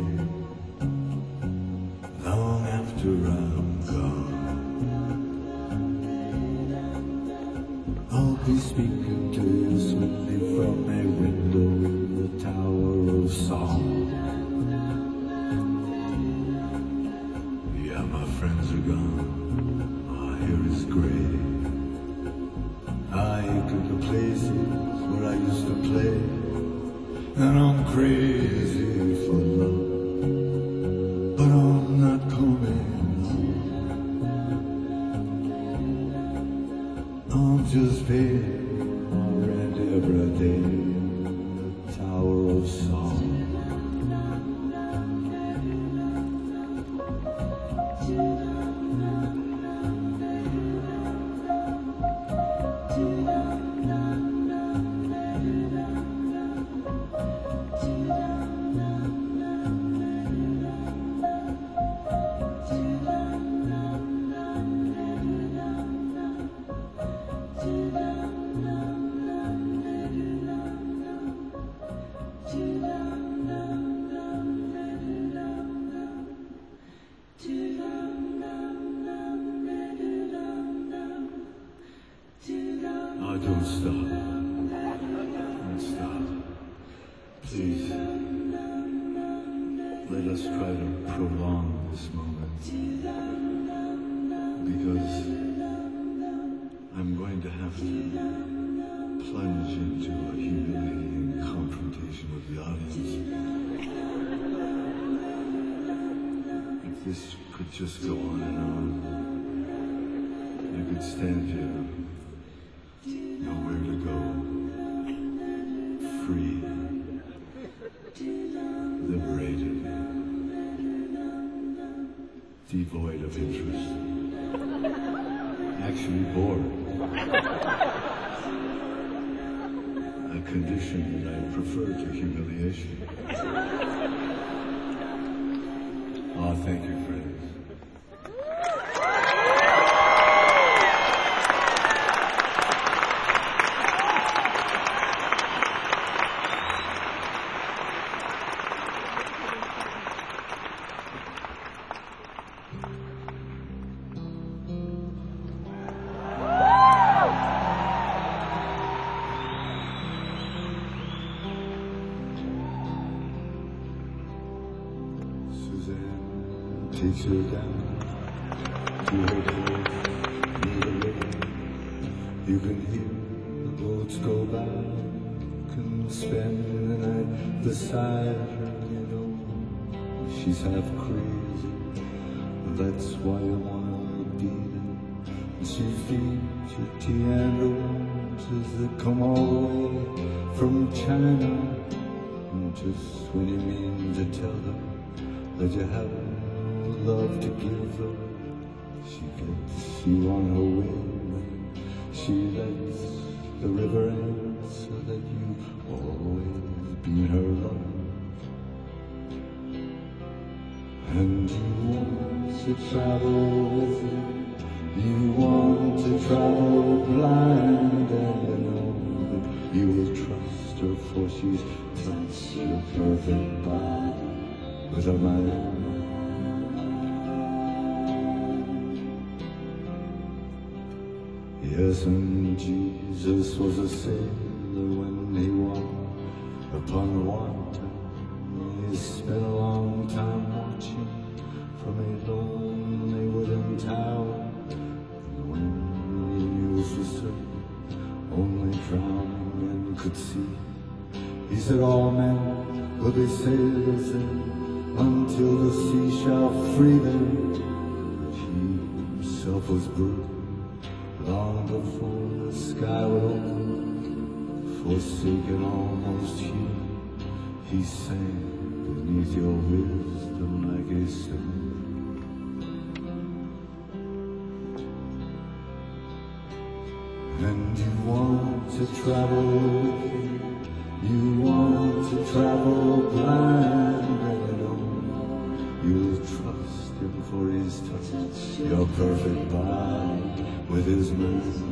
long after I'm gone. I'll be speaking to you sweetly from a window in the Tower of Song. Yeah, my friends are gone, my hair is gray. I ache in the places where I used to play, and I'm crazy for love, but I'm not coming home. I'm just paying my rent every day in the Tower of Song. Oh, don't stop. Don't stop. Please, let us try to prolong this moment. Because I'm going to have to plunge into a humiliating confrontation with the audience. this could just go on and on. You could stand here, nowhere to go, free, liberated, devoid of interest, actually bored. A condition that I prefer to humiliation. Oh, thank you, friends. Takes her down to her place near the river. You can hear the boats go by. Can spend the night beside her. You know she's half crazy. That's why you wanna be there. She feeds you tea and roses that come all the way from China. And just when you mean to tell her that you haven't love to give her, she gets you on her way. She lets the river end so that you always be her love. And you want to travel with her, you want to travel blind, and you know that you will trust her, for she's touched your perfect body with her mind. Yes, and Jesus was a sailor when he walked upon the water. He spent a long time watching from a lonely wooden tower. And when he knew for certain only drowning men could see, he said all men will be sailors then until the sea shall free them. But he himself was bruised long before the sky would open, forsaken, almost human, he sang beneath your wisdom like a stone. And you want to travel with me, you want to travel blind, and you know you'll trust him for his touch, your perfect body with his mercy.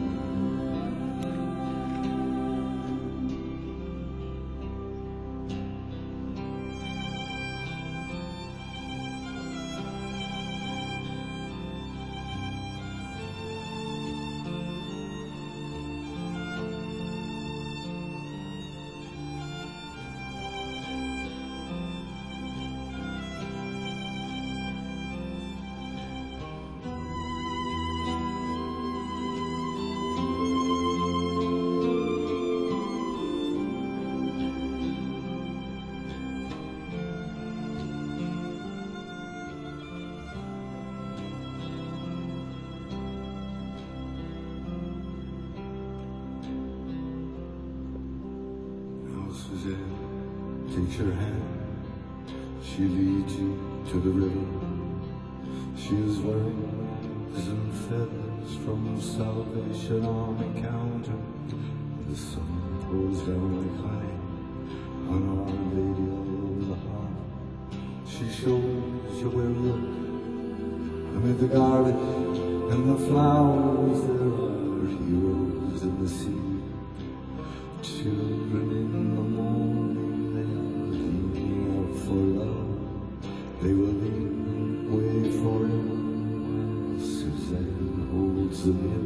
Suzanne takes your hand, she leads you to the river. She is wearing wings and feathers from Salvation Army counter. The sun pours down like honey on Our Lady of the Heart. She shows you where you look amid the garbage and the flowers. There are heroes in the sea, children in the morning, they are looking out for love. They will wait for him while Suzanne holds them in.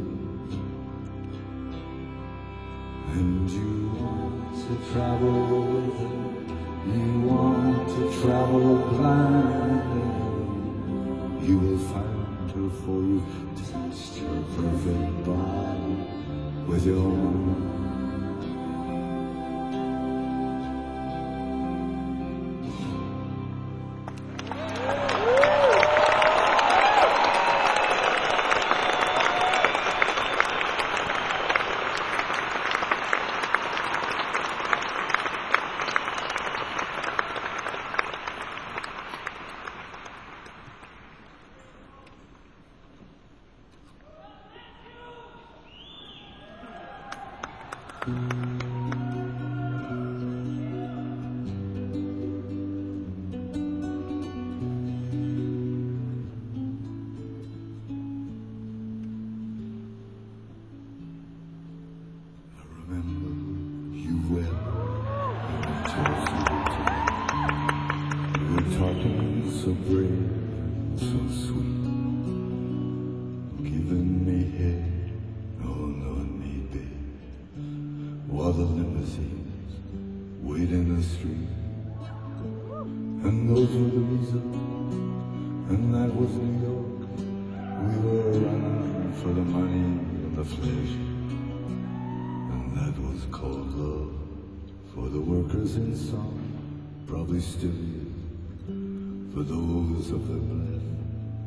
And you want to travel with her, you want to travel blind. You will find her, for you touched her perfect body with your mind. remember you well in the Chelsea Hotel. You were talking so brave and so sweet, giving me head, oh no need be, while the limousines wait in the street. And those were the reasons, and that was New York. We were running for the money and the flesh. That was called love for the workers in song, probably still is for those of them left.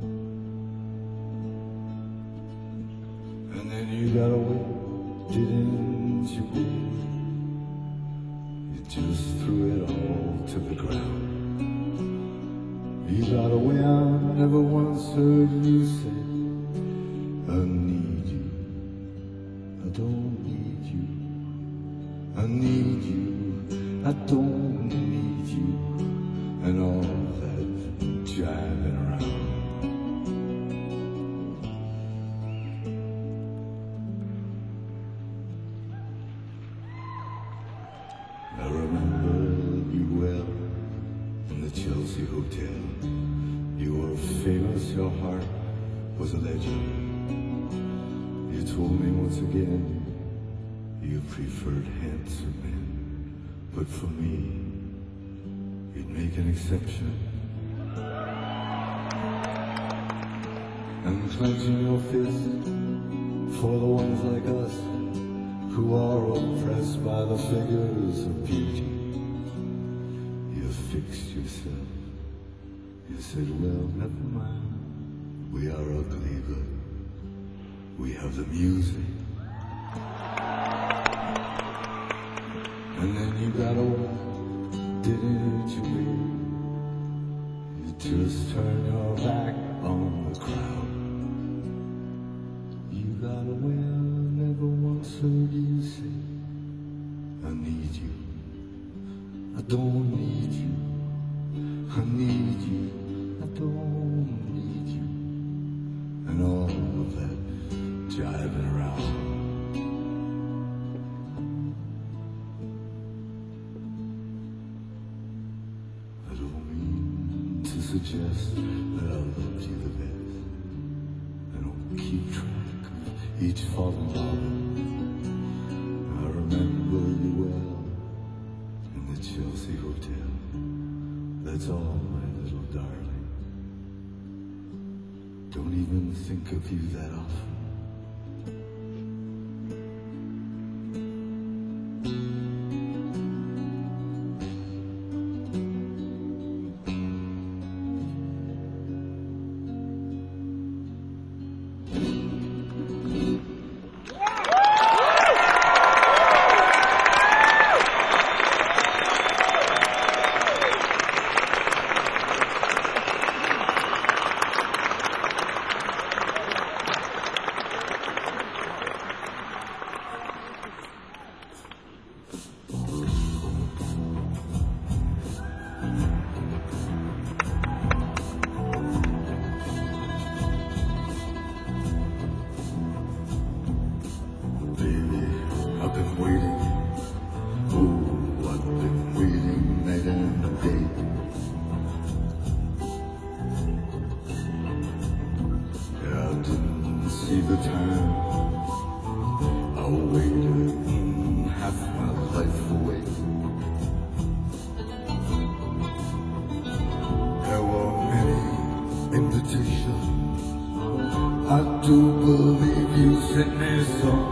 And then you got away, didn't you, baby? You just threw it all to the ground. You got away, I never once heard you say, I need you, I don't need you. I need you, I don't need you, and all that jiving around. I remember you well in the Chelsea Hotel. You were famous, your heart was a legend. You told me once again you preferred handsome men, but for me, you'd make an exception. And clenching your fist for the ones like us who are oppressed by the figures of beauty, you fixed yourself. You said, well, never mind, we are ugly, but we have the music. And then you got away, didn't you, baby? You just turned your back on the crowd. You got away, I never once heard you say, I need you, I don't need you, I need you, I don't need you, and all of that jiving around. Suggest that I loved you the best. I don't keep track of each fallen dollar. I remember you well in the Chelsea Hotel. That's all, my little darling. Don't even think of you that often. I've been waiting, oh, I've been waiting night and day. Yeah, I didn't see the time, I waited mm, half my life away. There were many invitations, I do believe you sent me some.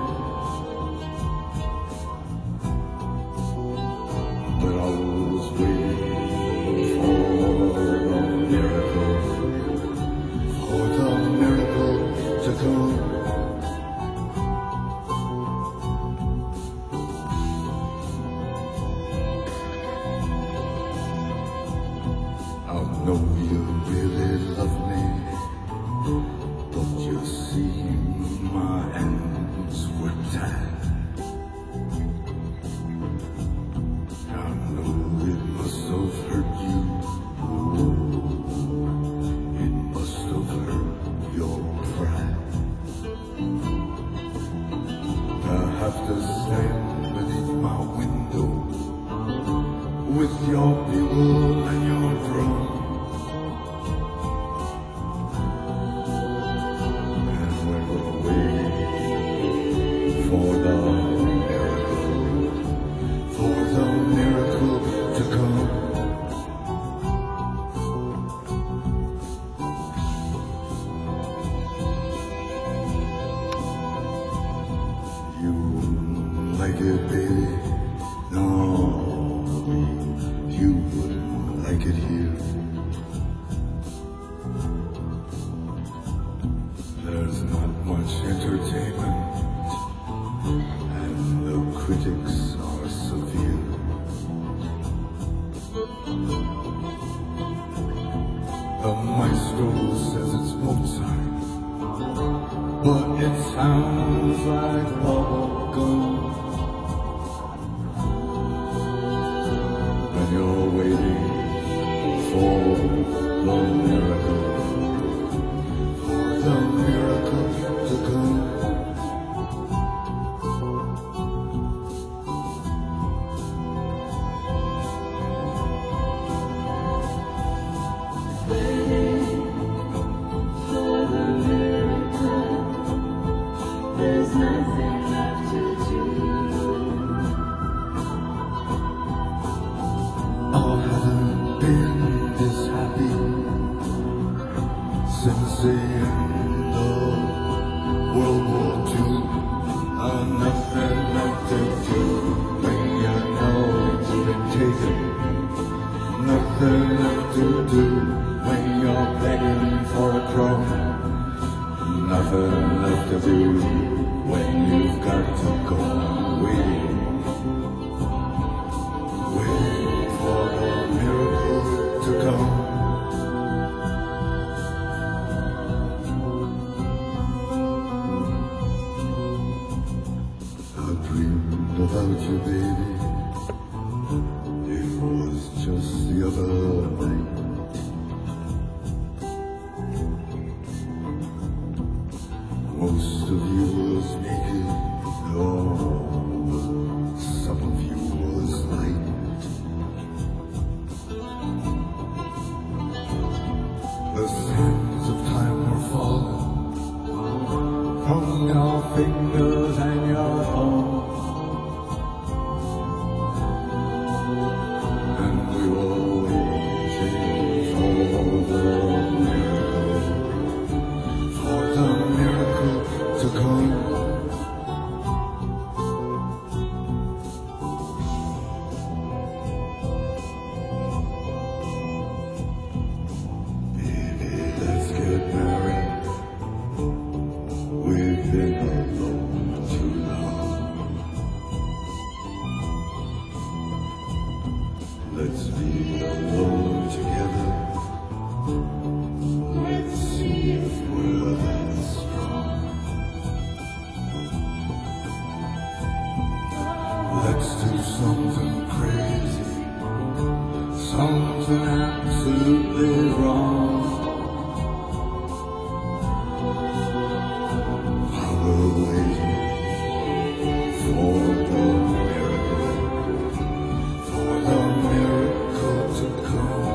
But I was waiting for the miracle, for the miracle to come. I know you really love me, don't you see my hands? like it, baby. No, you wouldn't like it here. There's not much entertainment, and the critics are severe. The maestro says it's Mozart, but it sounds like bubblegum. When you're waiting for the miracle, for the miracle to come. There's nothing left to do. Oh, haven't been this happy since the end of World War Two. Uh, nothing left to do when you know you've been taken. Nothing left to do when you're begging for a crumb. Nothing left to do when you've got to go on waiting, waiting for the miracle to come. I dreamed about you, baby. It was just the other night. Most of you was naked, oh, some of you was light. The sands of time were falling from your fingers and your thumbs, and we were waiting for the miracle, for the miracle to come. Baby, let's get married. We've been alone too long. Let's be alone together. Let's see if we're that strong. Let's do something crazy, something absolutely wrong. While we're waiting for the miracle, for the miracle to come.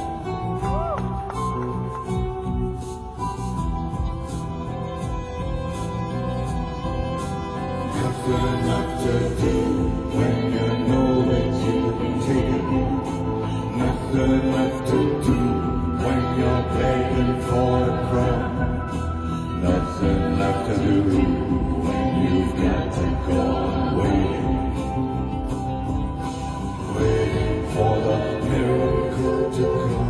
Nothing left to do when you know that you've been taken. Nothing left to do when you're begging for a crumb. Nothing left to do when you've got to go on waiting, waiting for the miracle to come.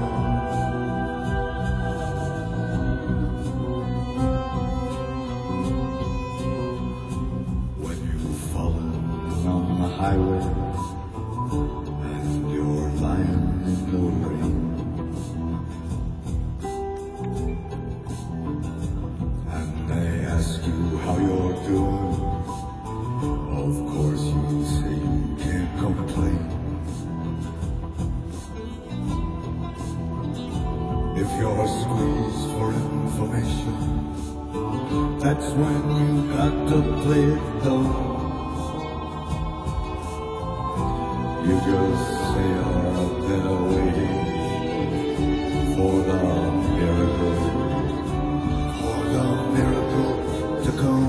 When you've fallen on the highway and you're lying in the rain, and they ask you how you're doing, of course you say you can't complain. If you're squeezed for information, that's when you got to play it dumb. You just say you're up there waiting for the miracle, for the miracle to come.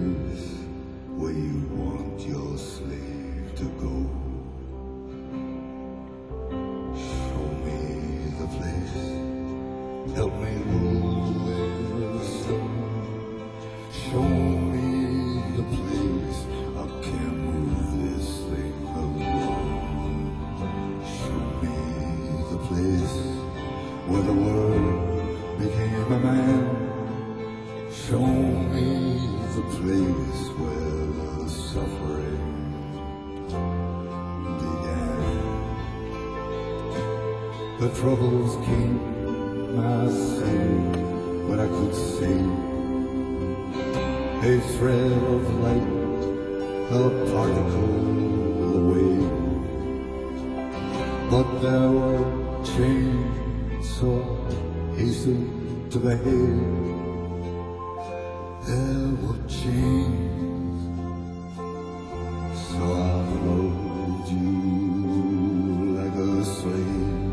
place where you want your slave to go. Show me the place, help me move with the sun. Show me the place, I can't move this thing alone. Show me the place where the world became a man. Show me the place where the suffering began. The troubles came, I say, but I could see a thread of light, a particle away. But there were chains so hasty to behave. There were chains, so I loved you like a slave.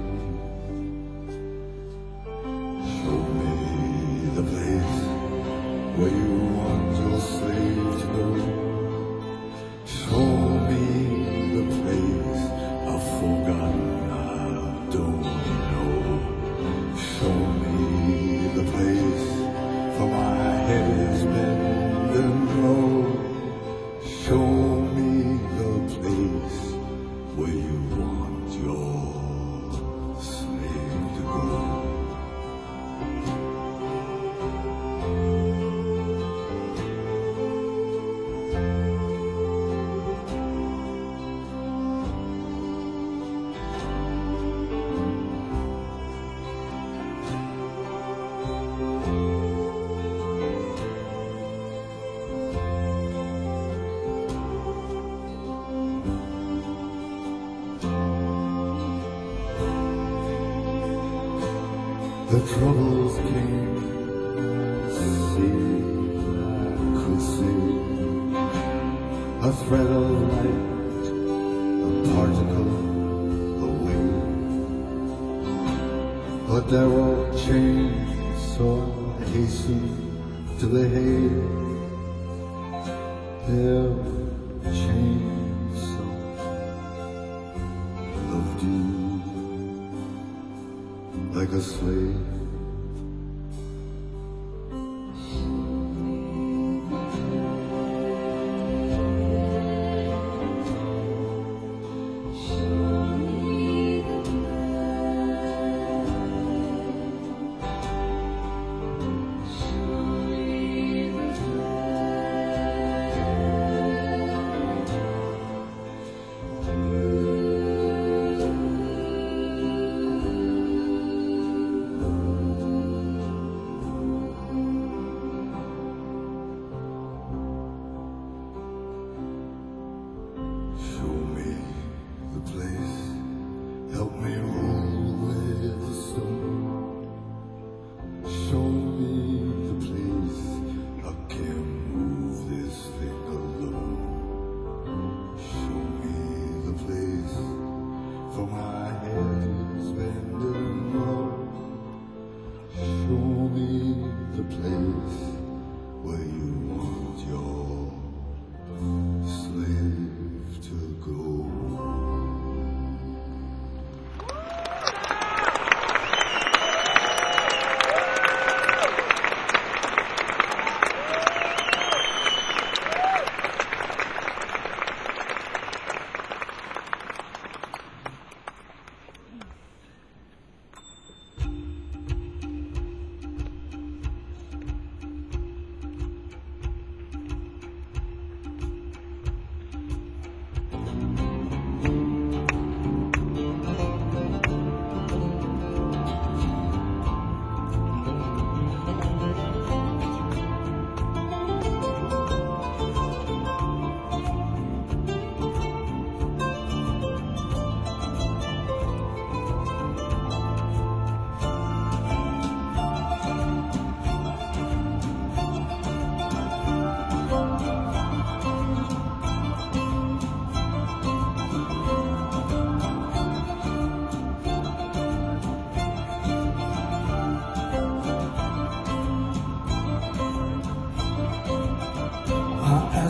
Show me the place where you want your slave to go. Show me the place I've forgotten, I don't know. Show me the place, for my head is bending low. Show me the place where you want your slave to go. The troubles came, see, I could see a thread of light, a particle away. But there were chains so hasty to behave. There were chains so loved you like a slave.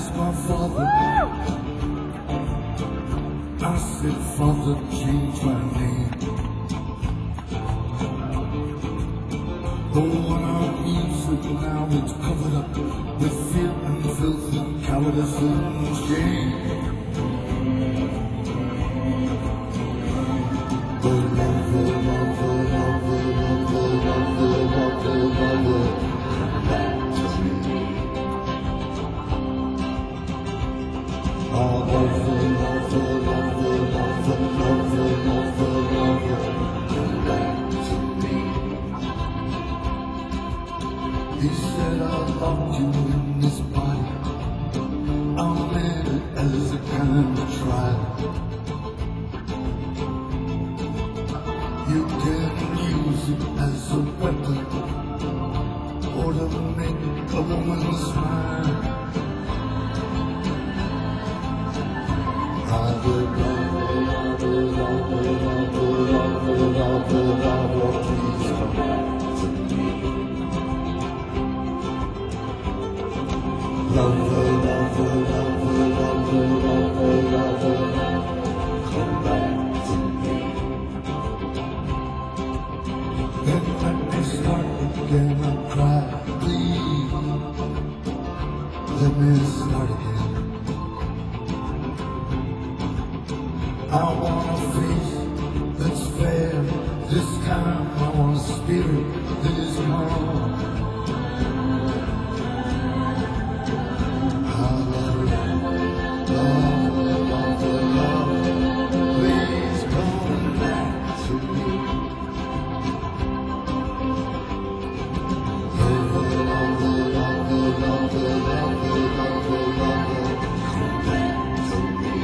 asked my father, I said, Father, change my name. The one on music now it's covered up with fear and filth and cowardice and shame. The love, the love, the love, the love, the love, the love, the love, the love. I love the love, the love, the love, the love, the love, the love, come back to me. He said, I locked you in this body. I made it as a kind of trial. You can use it as a weapon or to make a woman smile. I would love, love, love, love, love, love, love, love, please come back to me. Love, love, love, love, love, love, love, love, come back to me. Then let me start again, I cry, please. Let me start again. I want a face that's fair. This time I want a spirit that is calm. I love it, love, love, love. Please come back to me. Love, love, love, love, love, love, love, love, come back to me.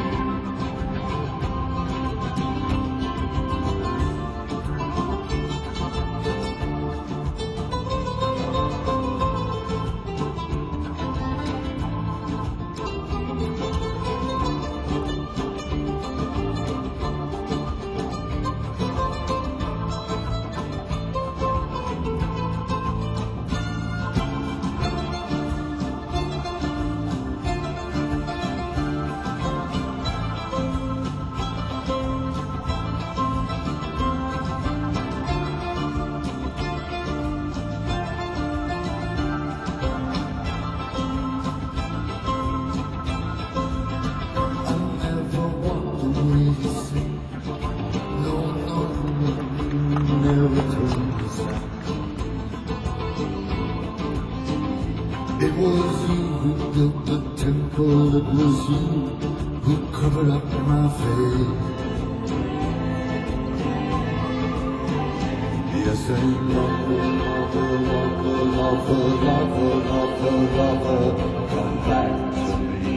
It was you who built the temple, it was you who covered up my face. Yes, and love, love, love, love, love, love, love, love, come back to me.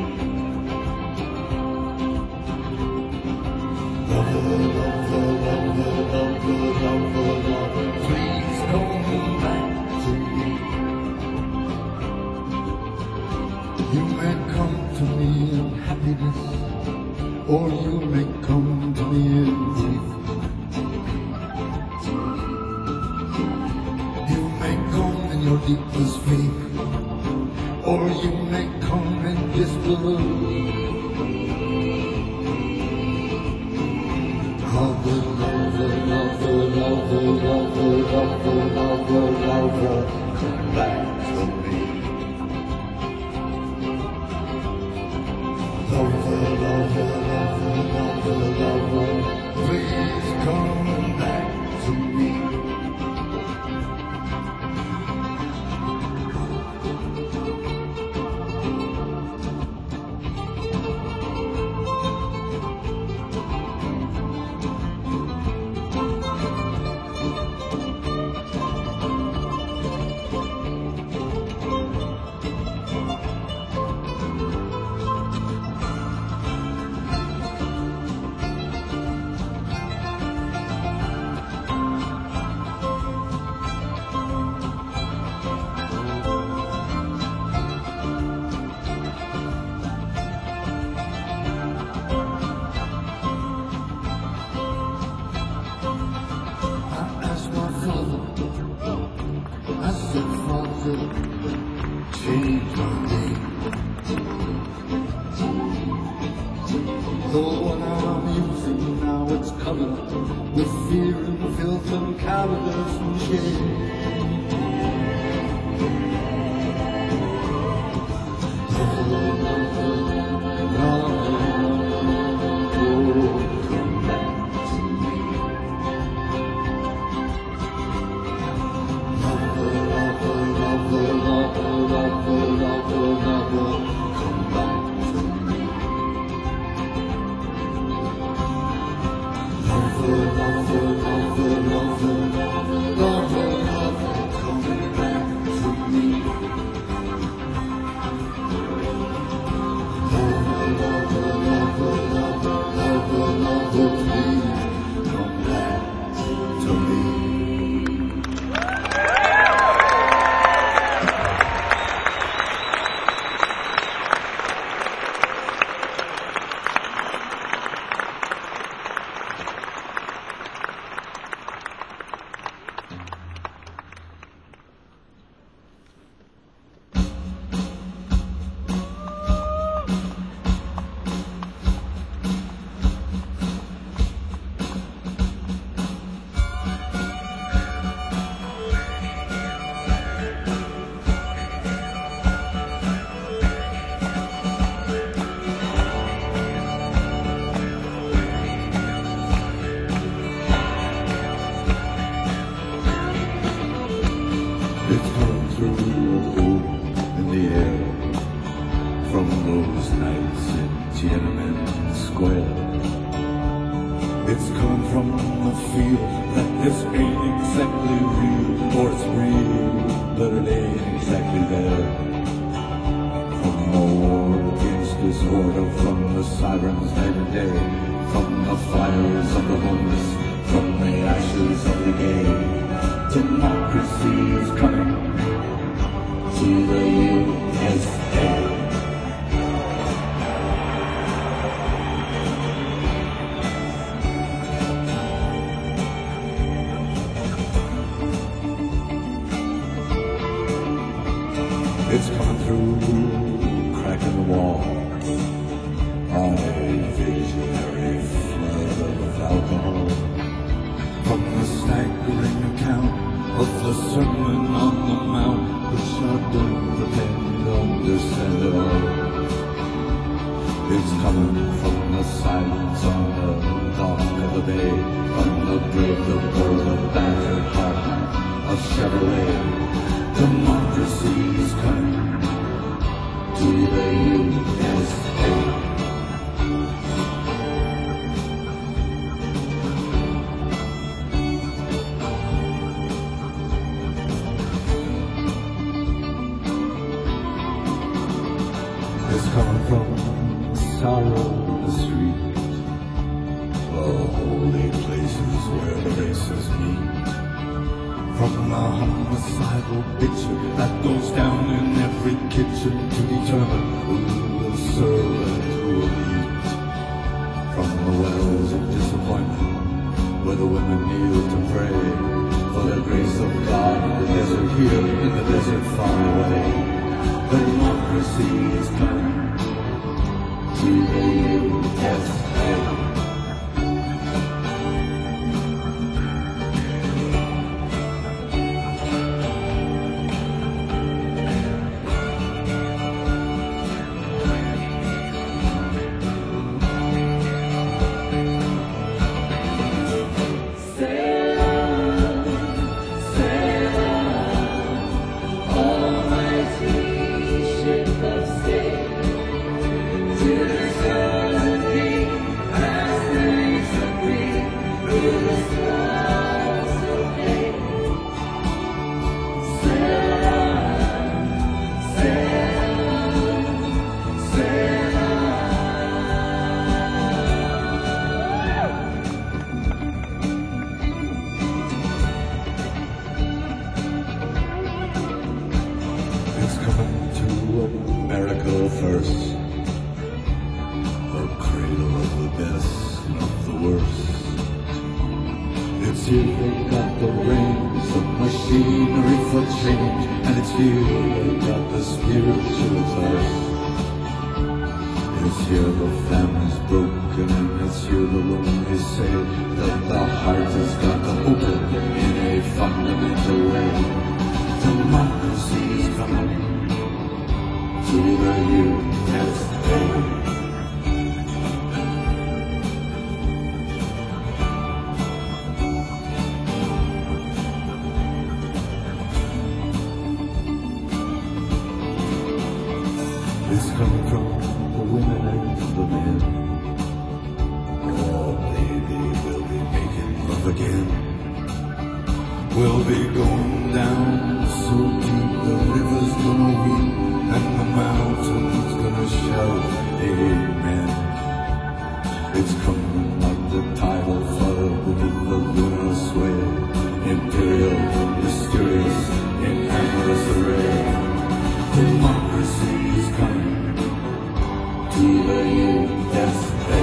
Love, love, love, love, love, love, love, please come back to me. You may come to me in happiness, or you may come to me in grief. You may come in your deepest faith, or you may come in disbelief. How the love, the love, the love, the love, the love, the love, the love, the love, come back to me. Love, the love, the love, the love, the love, please come back to me. covenant with fear and filth and cowardice and shame. It's coming through in the air from those nights in Tiananmen Square. It's coming from the feel that this ain't exactly real, or it's real, but it ain't exactly there. From the war against disorder, from the sirens night and day, from the fires of the homeless, from the ashes of the gay. Democracy is coming to the U S A. It's coming through, cracking the wall. On a visionary flood of alcohol. From the staggering account of the Sermon on the Mount, which I don't pretend to understand at all. It's coming from the silence on the dock of the bay, from the brig of war, the battered heart of Chevrolet. Democracy is coming to the U S A. It's coming from sorrow the street, the holy places where the races meet. From the homicidal picture that goes down in every kitchen to determine who will serve and who will eat. From the wells of disappointment where the women kneel to pray for the grace of God in the desert here, in the desert far away. Democracy is coming to the U S A. America first, the cradle of the best and of the worst. It's here they got the reins of machinery for change, and it's here they got the spiritual thirst. It's here the family's broken, and it's here the lonely say that the heart has got to open in a fundamental way. Democracy is coming to the U S A. It's coming from the women and the men. Oh, baby, we'll be making love again. We'll be going down so deep, the river's gonna weep, and the mountains gonna shout, amen. It's coming like the tidal flood beneath the lunar sway, imperial, mysterious, in amorous array. Democracy is coming to the U S A.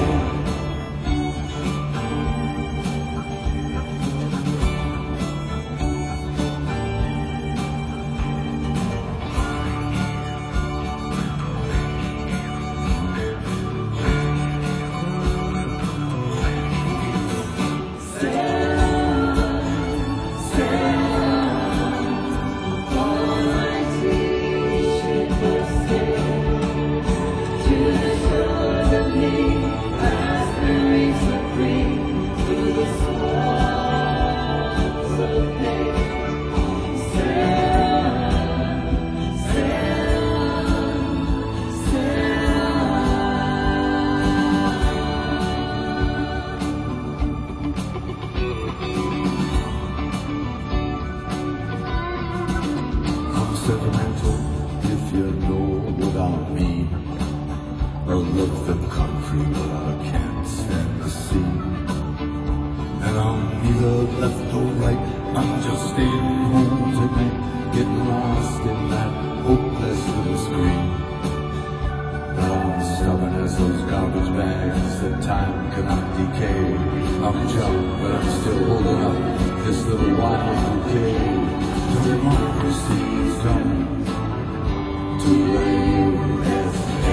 Sentimental, if you know what I mean. I love the country, but I can't stand the sea. And I'm neither left or right, I'm just staying home tonight, getting lost in that hopeless little screen. But I'm stubborn as those garbage bags that time cannot decay. I'm young, but I'm still holding up this little wild bouquet. Democracy is coming to the U S A.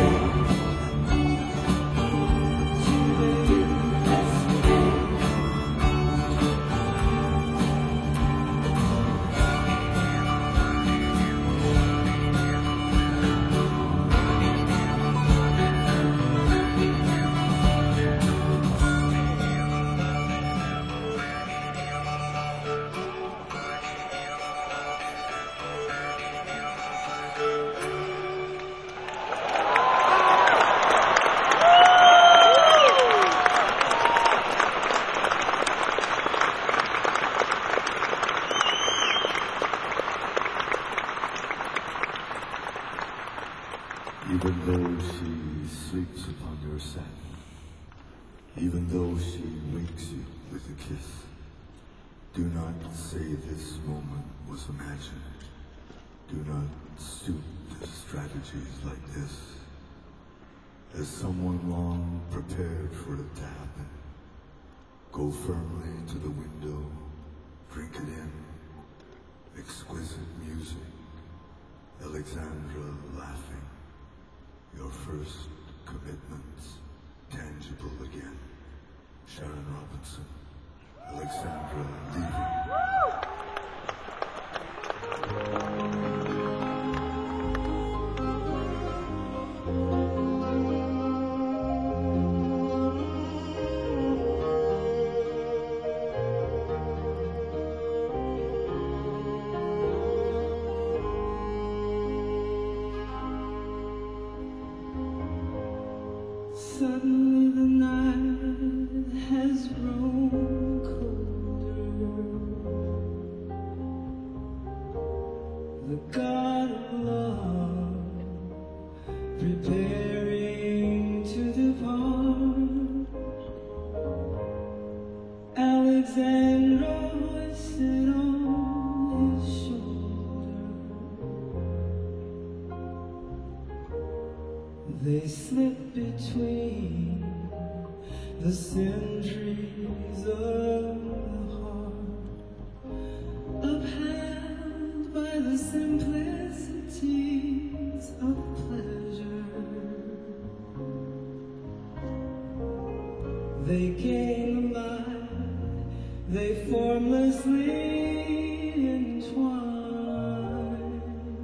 Even though she sleeps upon your satin, even though she wakes you with a kiss, do not say this moment was imagined. Do not stoop to strategies like this. As someone long prepared for it to happen, go firmly to the window, drink it in. Exquisite music, Alexandra laughing. Your first commitments, tangible again. Sharon Robinson, Alexandra leaving. Suddenly the night has grown colder. The God of love preparing to depart. Alexandra hoisted on his shoulder. They slip between the centuries of the heart, upheld by the simplicities of pleasure. They came alive, they formlessly entwine,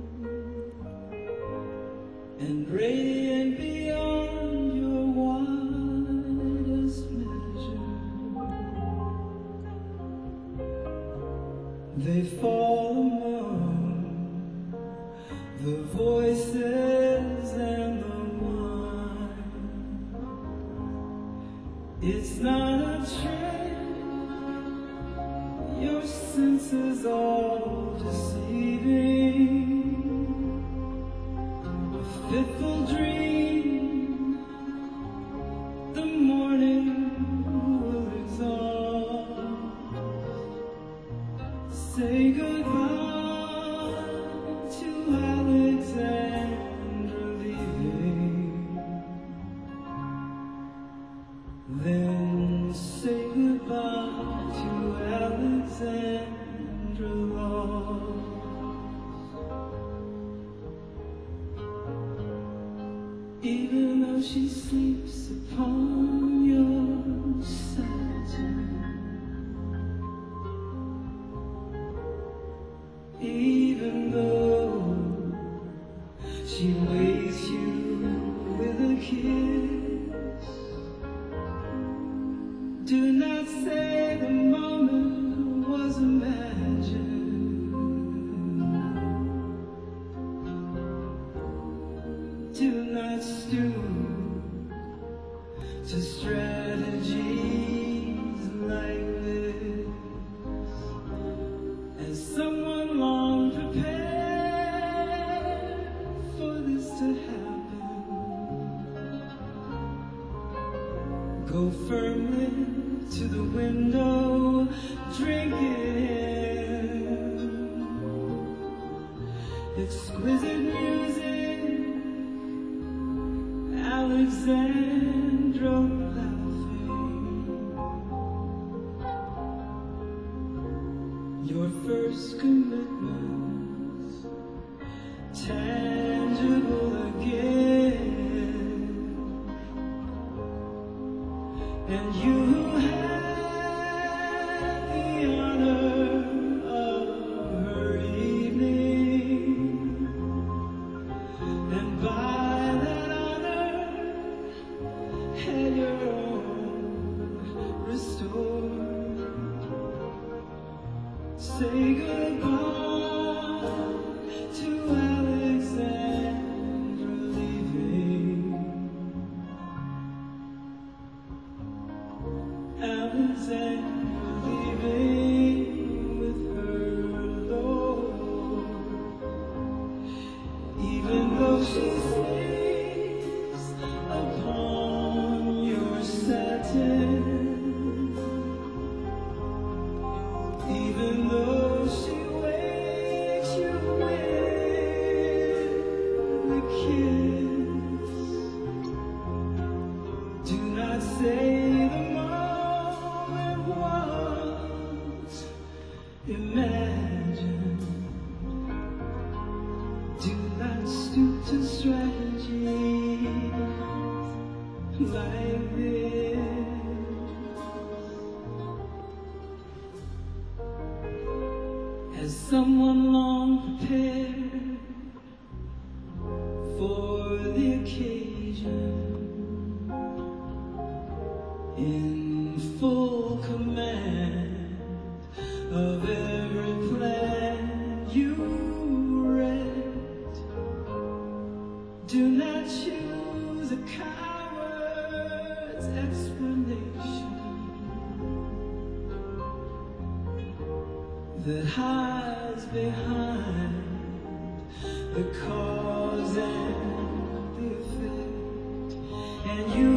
and radiant beyond your widest measure, they fall among the voices and the wine. It's not a trick, your senses all deceiving, a fitful dream, the morning will exhaust. Say goodbye to Alexandra leaving, then say goodbye to Alexandra lost. Even though she sleeps upon your satin, even though she wakes you with a kiss, do not say the moment was imagined. Do not stoop to strategies like this. As someone long prepared for this to happen, go firmly to the window, drink it in. Exquisite music, Alexandra laughing. Your first commitments tangible again, and you had the honor of her evening, and by that honor had your own restored. Say goodbye to Alexandra leaving, Alexandra leaving with her Lord. Even though she sleeps upon your satin, even though she wakes you with a kiss, do not say the moment was imagined. Do not stoop to strategies like this. As someone long prepared for the occasion, in full command of every plan you read, do not choose a coward's explanation that hides behind the cause and the effect, and you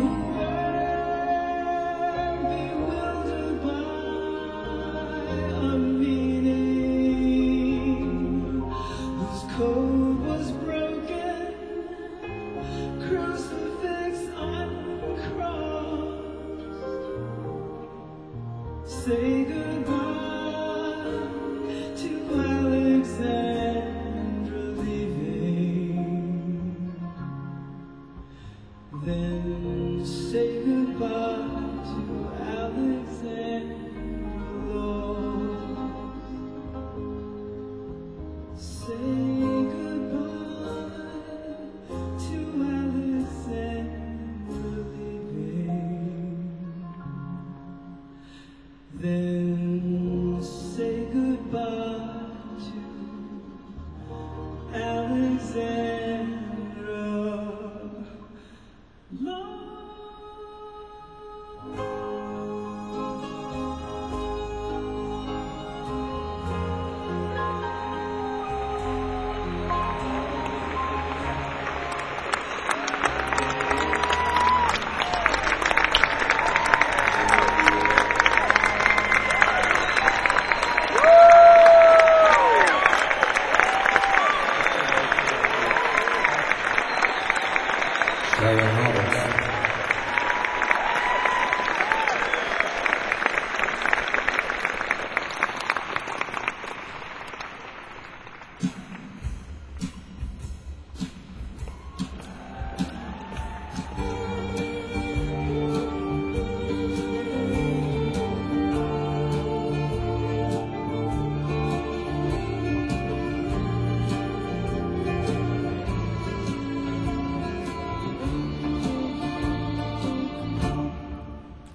were bewildered by a meaning whose code was broken, crucifix uncrossed. Say goodbye to Alexandra leaving, then say goodbye to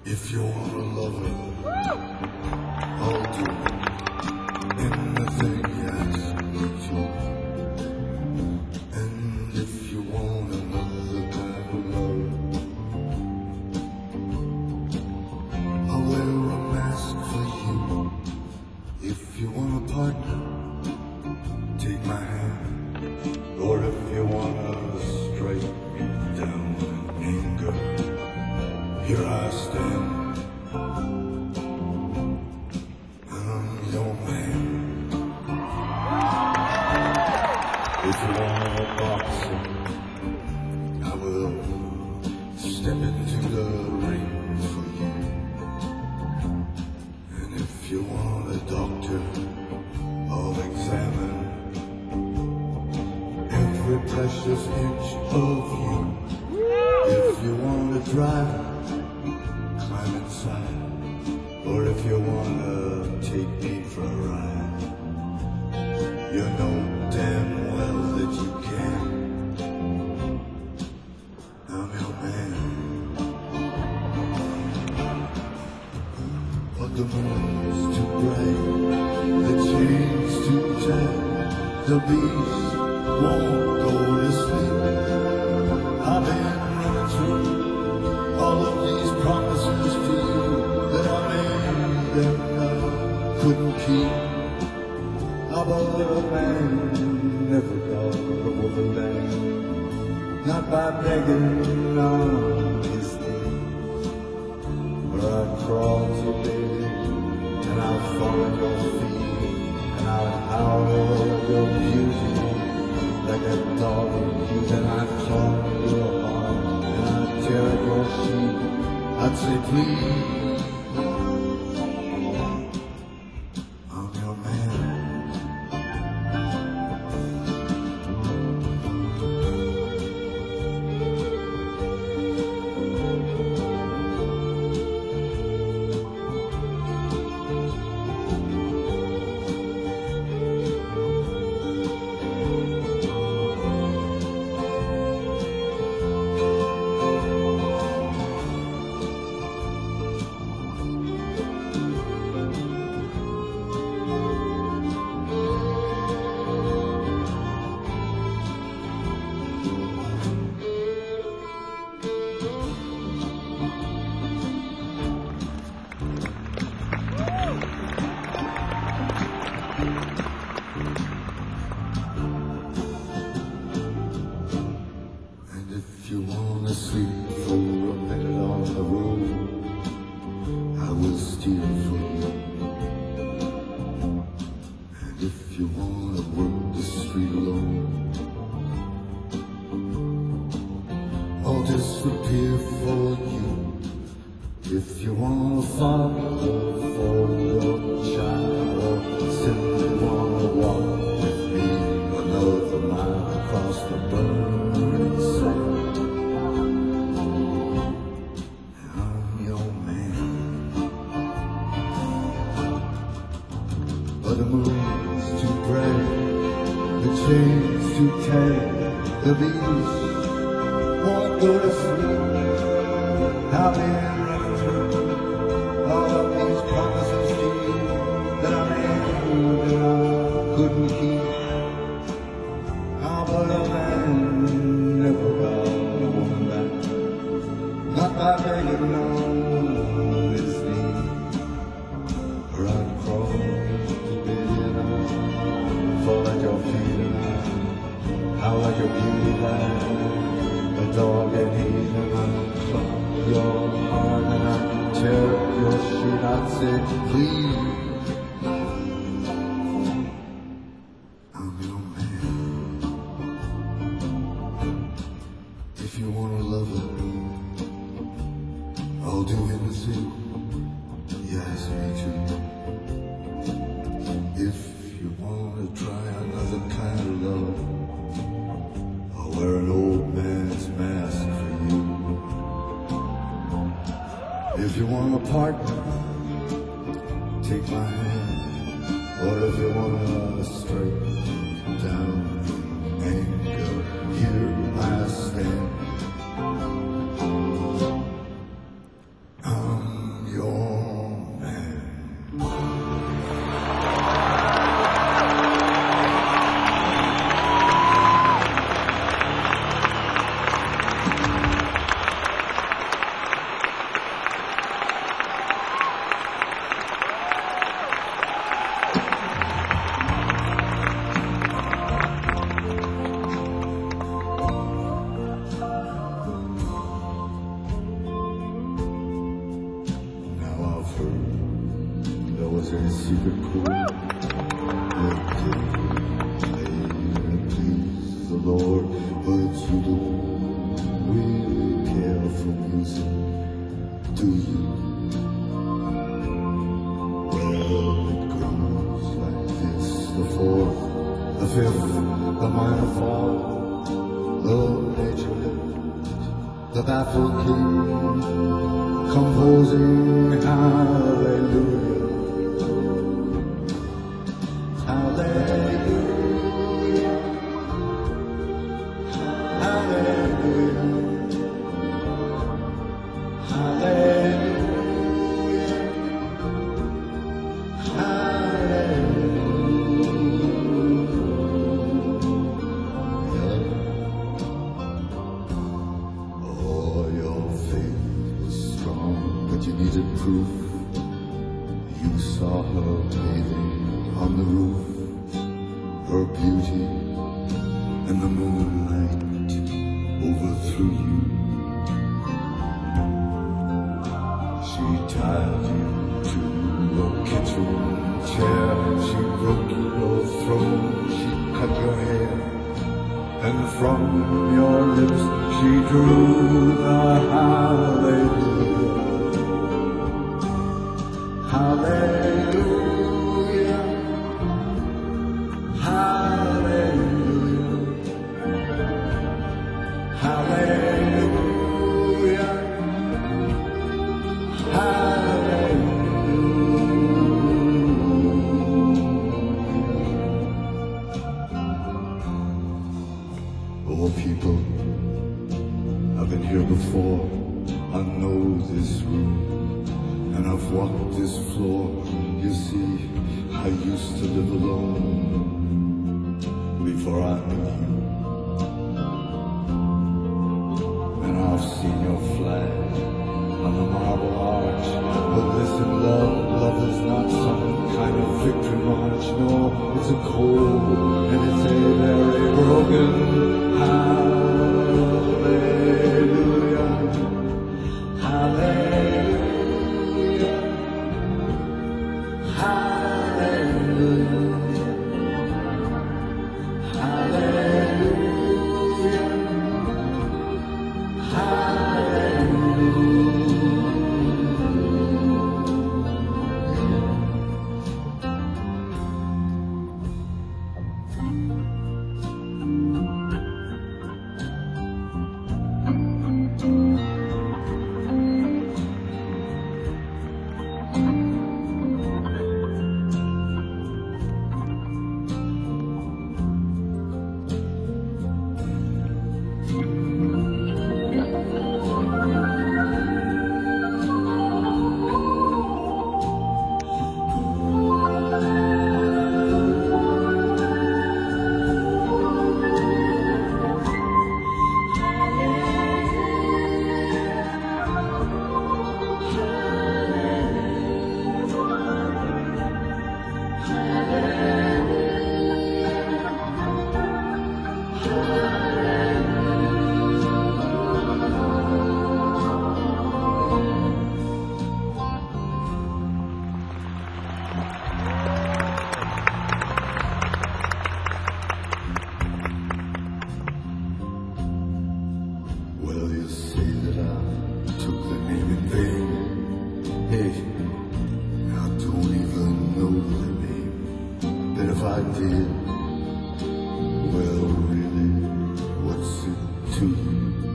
If you want a lover, I'll do anything you ask me to. And if you want another kind of love, I'll wear a mask for you. If you want a partner, take my hand. Or if you want to strike me down in anger, here I stand. I'm your man. If you want a boxer, I will step into the ring for you. And if you want a doctor, I'll examine every precious inch of you. If you want a driver, climb inside. Or if you wanna take me for a ride, you know damn well that you can. I'm your man. But the moon's too bright, the chain's too tight, the beast won't go to sleep. I've been running through all of these promises to you that I made and I couldn't keep. How about a man never got a woman back? Not by begging on his knees. But I crawl to bed and I fall at your feet and I howl at your beauty like a dog and I claw your heart and I tear at your sheet. I'd say please, I'm your man. If you wanna sleep for a minute on the road, I will steal for you. And if you wanna work the street alone, I'll disappear for you. If you want a father for your child, or simply wanna walk with me another mile across the burning sand, but the moon's too bright, the chain's too tight, the beast won't go to sleep. I've been running through all of these promises to you that I made that I couldn't keep. How about a man never got a woman back? Not by begging on his knees, or I'd crawl fall at your feet and I howl like your beauty like a dog and heat and I claw your heart and I tear your shit. I'd say please, I'm your man. If you want a lover, I'll do anything you ask me to. If you wanna try another kind of love, I'll wear an old man's mask for you. If you want a partner, take my hand. Or if you wanna straight down anger, here I stand. I'm was a secret chord that didn't please the Lord, but you don't really care for music, do you? Well, it goes like this: the fourth, the fifth, the minor fall, the major lift, the baffled king, composing hallelujah, hallelujah, hallelujah, hallelujah, hallelujah. Oh, your faith was strong, but you needed proof. You saw her bathing on the roof, her beauty and the moonlight overthrew you. She tied you to a kitchen chair, she broke your throne, she cut your hair, and from your lips she drew the hallelujah. Hallelujah, hallelujah, hallelujah, hallelujah. Oh, people, I've been here before, I know this room, and I've walked this floor. You see, I used to live alone before I knew you. And I've seen your flag on the marble arch. But listen, love, love is not some kind of victory march. No, it's a cold and it's a very broken hallelujah, hallelujah. Well, you say that I took the name in vain. Hey, I don't even know the name. But if I did, well, really, what's it to you?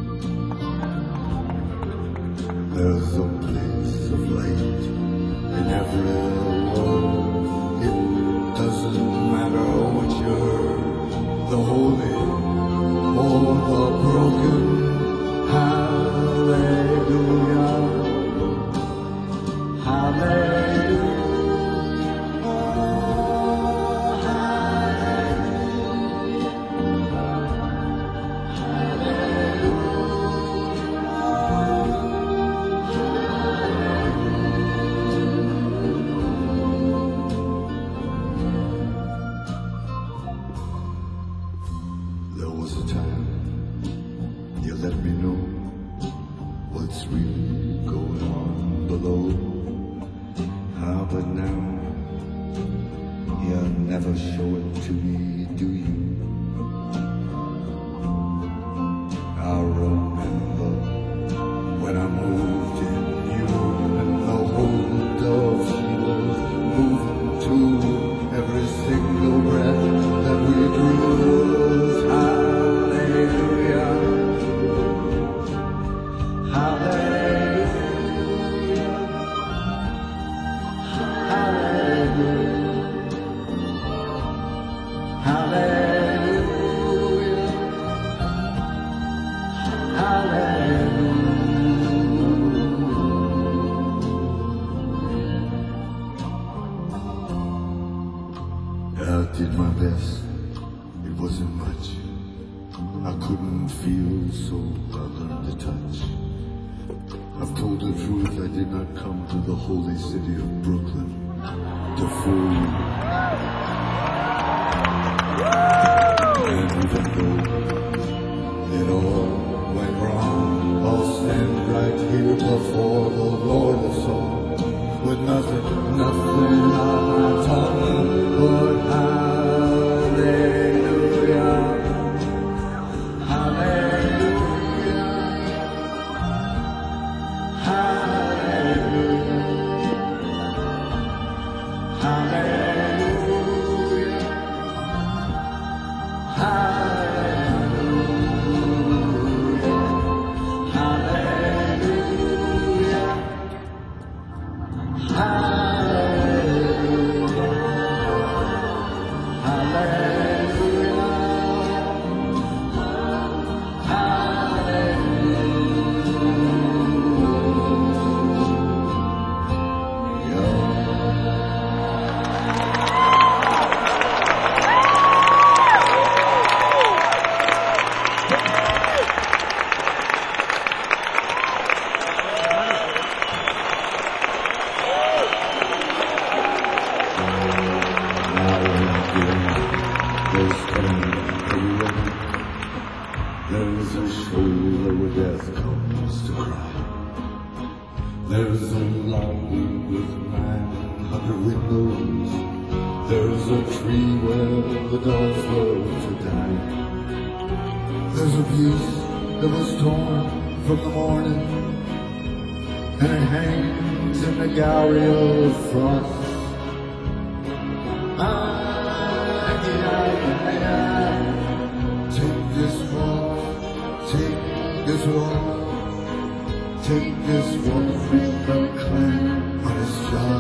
There's a place of light in every world. It doesn't matter what you're, the holy or the broken. Hallelujah, hallelujah, oh, hallelujah, hallelujah. There was a time you let me know what's really going on below. Ah, but now never show it to me, do you? I remember when I moved in you and the whole dove she was moving to. Every single breath that we drew was hallelujah, hallelujah, hallelujah, hallelujah, hallelujah. I did my best, it wasn't much. I couldn't feel, so I learned to touch. I've told the truth, I did not come to the holy city of Brooklyn to fool you. And even though it all went wrong, I'll stand right here before the Lord of Songs with nothing, nothing on my tongue but hallelujah, hallelujah, hallelujah, hallelujah, hallelujah, hallelujah. There's a shoulder where death comes to cry. There's a lobby with nine hundred windows. There's a tree where the doves love to die. There's a piece that was torn from the morning, and it hangs in the gallery of frost. Ah, yeah, yeah, yeah. Take this walk, take this walk, take this walk, freedom clan on his job.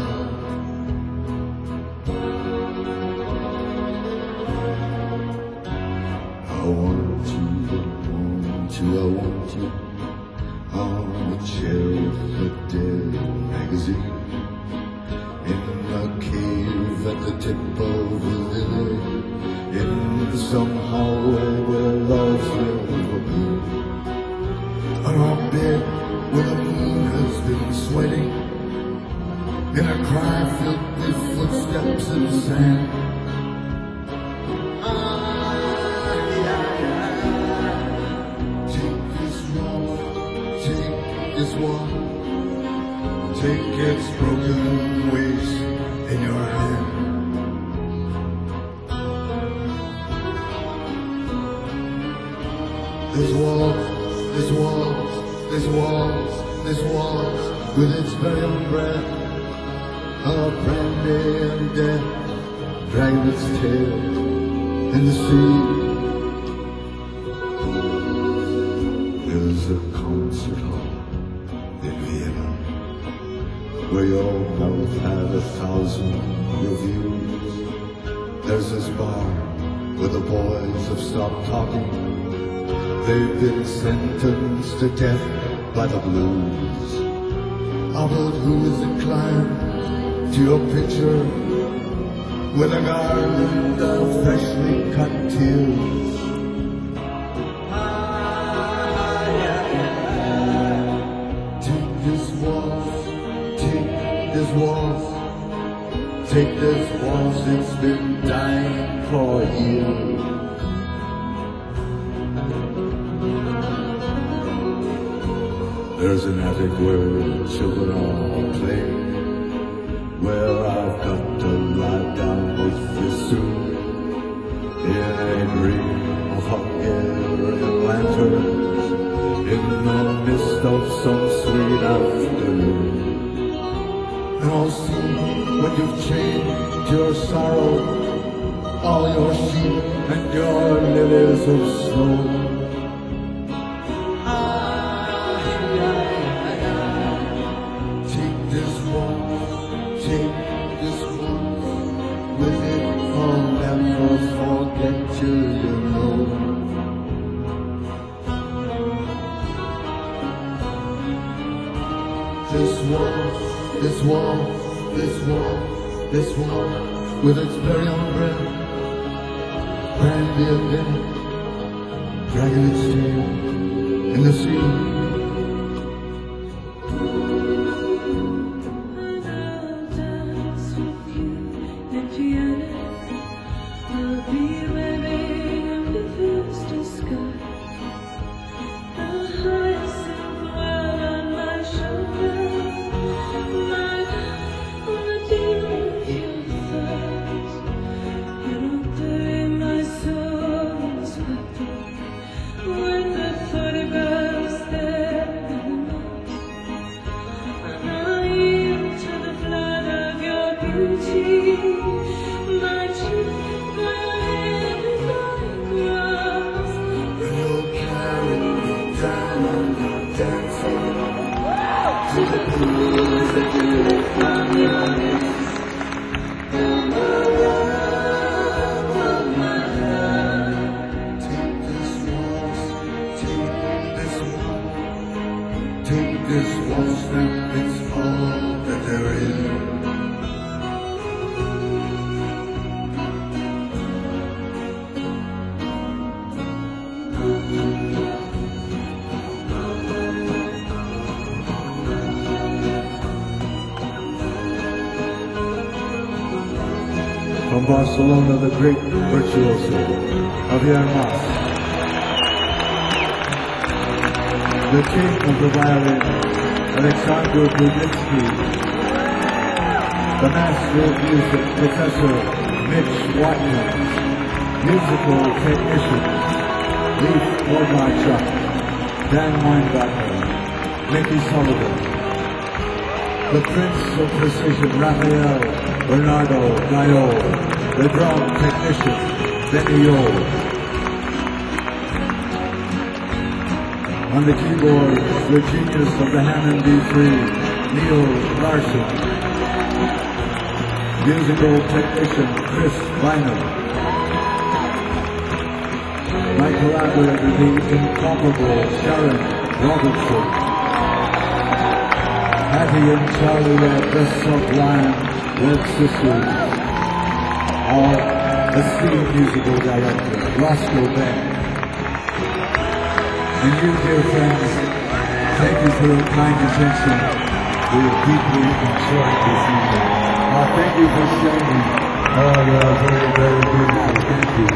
I want you, I want you, I want you on the chair with the dead magazine, in a cave at the tip of the lily, in some hallway where love's never been, on our bed where the moon has been sweating, in a cry filled with footsteps in sand. Ah, yeah, yeah. Take this walk, take this walk, take its broken waist in your hand. This waltz, this waltz, this waltz, this waltz, with its very own breath of brandy and death, dragging its tail in the sea. There's a concert hall in Vienna where your mouth had a thousand reviews. There's this bar where the boys have stopped talking. They've been sentenced to death by the blues. Oh, but who is inclined to your picture with a garland of freshly cut tears? Ah, yeah, yeah. Take this waltz, take this waltz, take this waltz, it's been dying for years. There's an attic where children are playing, where I've got to lie down with you soon. In a dream of Hungarian lanterns, in the mist of some sweet afternoon. And I'll see when you've changed your sorrow, all your sheep and your lilies of snow. Take this walk, take this walk, with it I'll never forget you, you know. This walk, this walk, this walk, this walk, with its very own breath, brandy and death, dragging its tail in the sea. Take this one step, it's all that there is. From Barcelona, the great virtuoso, Javier Mas. The king of the violin, Alexander Brudnitsky. The master of music, Professor Mitch Watkins. Musical technicians, Leif Wodmarchuk, Dan Weinbacher, Mickey Sullivan. The prince of precision, Raphael Bernardo Gayol. The drum technician, Benny Yole. On the keyboard, the genius of the Hammond D three, Neil Larson. Musical technician, Chris Bynum. My collaborator, the incomparable Sharon Robertson. Hattie and Charlie Red, the sublime Red Sisters. Our esteemed musical director, Roscoe Beck. And you, dear friends, thank you for your kind attention. We have deeply enjoyed this evening. Uh, thank you for sharing. Oh, yeah, very, very beautiful. Thank you.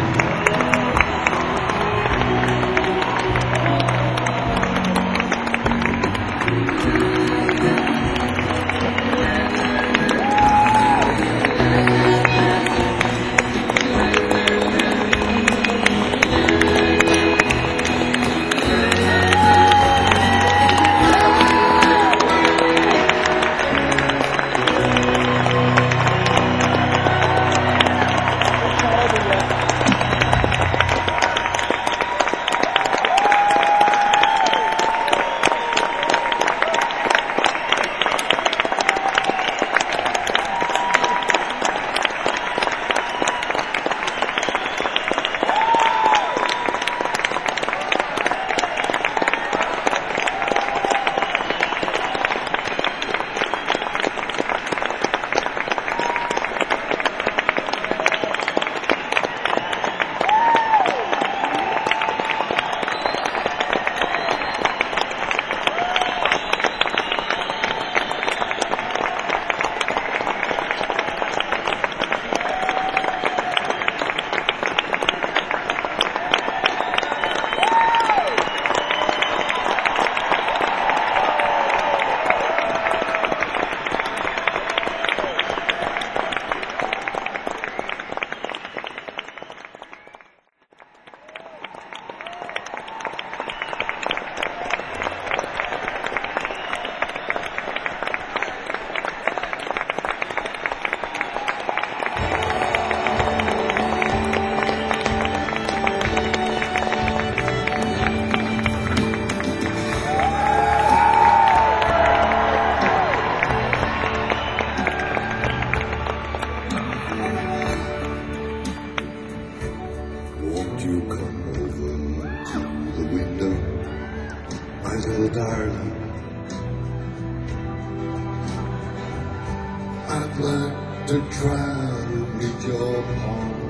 like to try to reach your heart.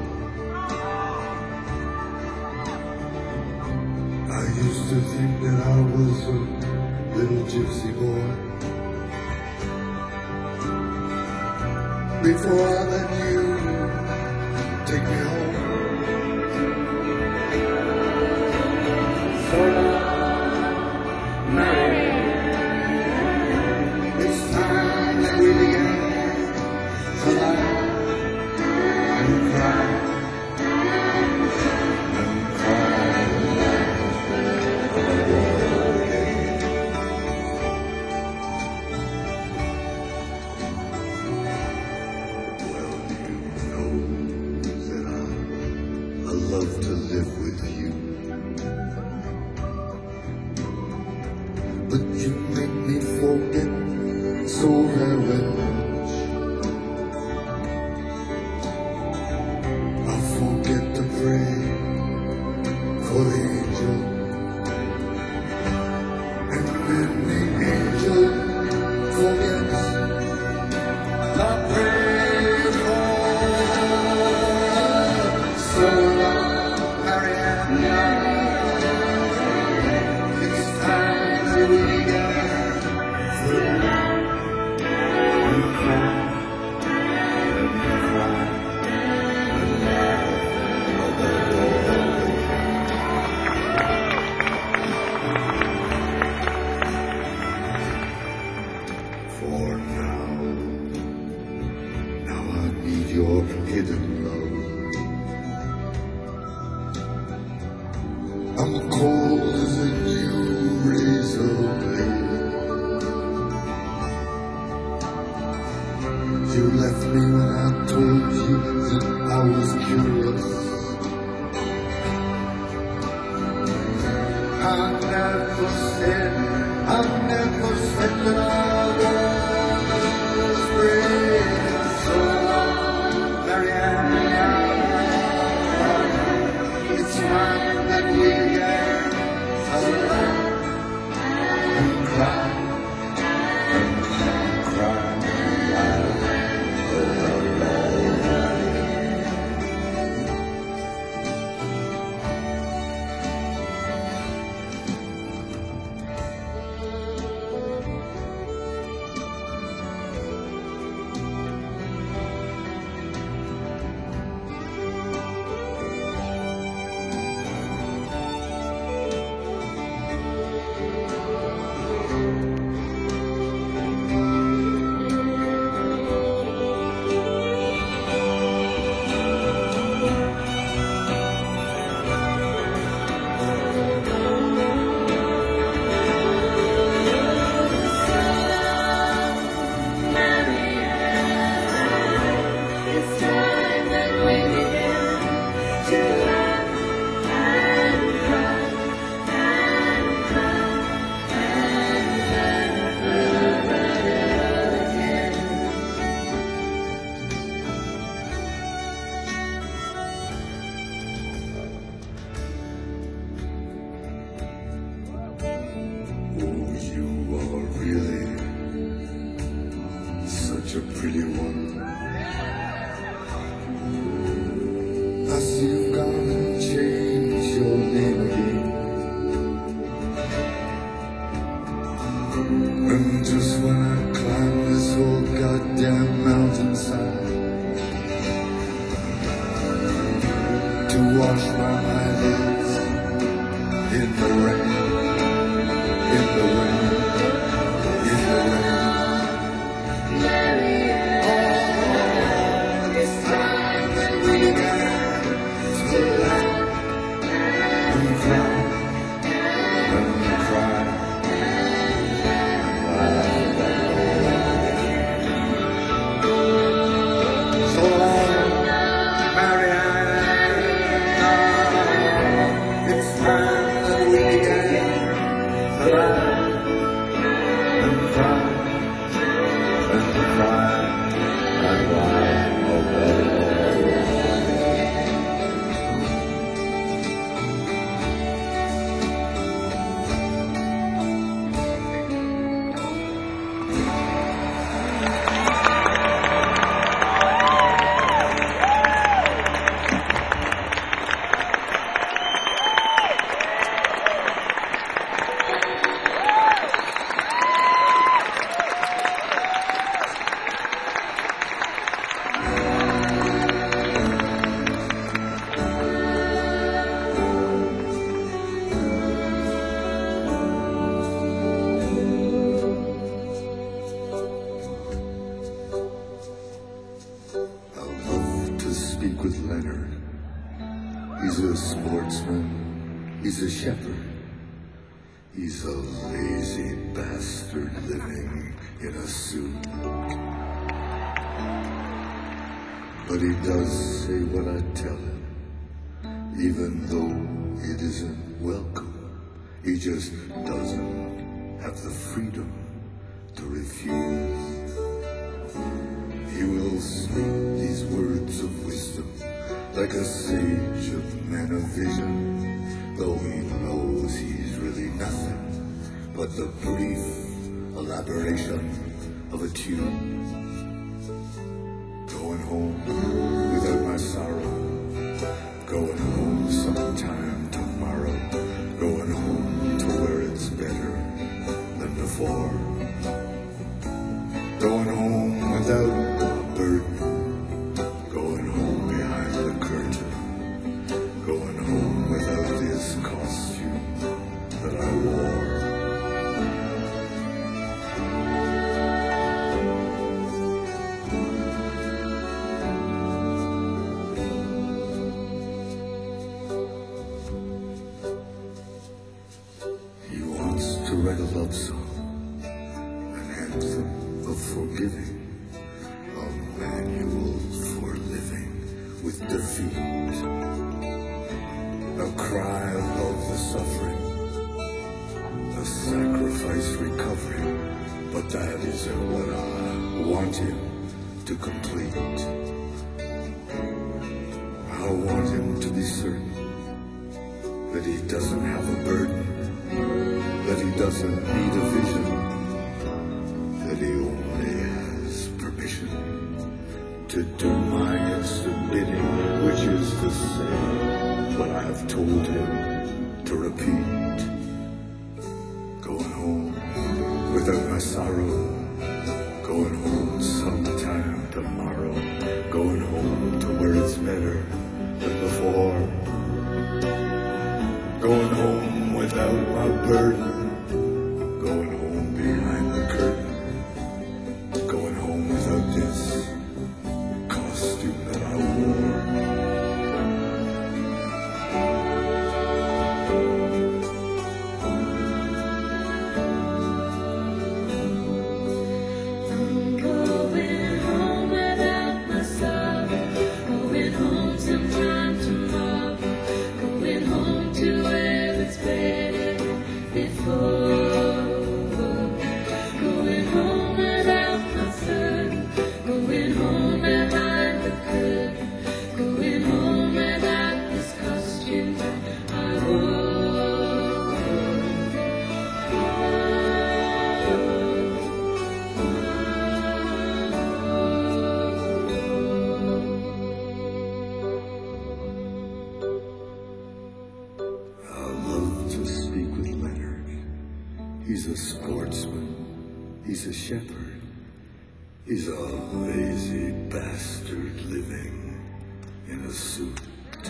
I used to think that I was a little gypsy boy before I let you take me home. So now, Mary, it's time that we began to laugh and cry and cry. Well, you know that I, I love to live with you, but you make me forget so very much. I forget to pray for the angel, and when the angel forgets, I pray for her. So long, Mariana, it's time that we began to laugh and cry and cry and laugh all the way. For now, now I need your hidden love. I'm cold as a new razor blade. You left me when I told you that I was curious. I never said, I never said that I was brave. So long, Mariana, it's time that we began to laugh and cry and cry and laugh. Such a pretty one. I see you've gone and changed your name again. And just when I climb this whole goddamn mountainside to wash my eyelids in the rain, in the rain, in the rain. So long, Mariana. with Leonard. He's a sportsman, he's a shepherd. He's a lazy bastard living in a suit. But he does say what I tell him, even though it isn't welcome. He just doesn't have the freedom to refuse. He will speak these words of wisdom like a sage of men of vision, though he knows he's really nothing but the brief elaboration of a tune. Going home without my sorrow, going home sometime tomorrow, going home to where it's better than before, going home without a burden, going home behind the curtain, going home without this costume that I wore. He wants to write a love song, an anthem of forgiving, a manual for living with defeat, a cry of the suffering, a sacrifice recovery, but that isn't what I want him to complete. I want him to be certain that he doesn't have a burden, that he doesn't need a vision, that he only has permission to do my instant bidding, which is to say what I've told him to repeat. Going home without my sorrow, going home sometime tomorrow, going home to where it's better than before, going home without my burden, going home behind the curtain, going home without this costume that I wore. I'm going home without my sorrow, going home sometime tomorrow, going home to where it's better than before, going home without my burden, going home behind the curtain, going home without this costume I wore. I love to speak with Leonard. He's a sportsman, he's a shepherd, he's a lazy bastard living in a suit.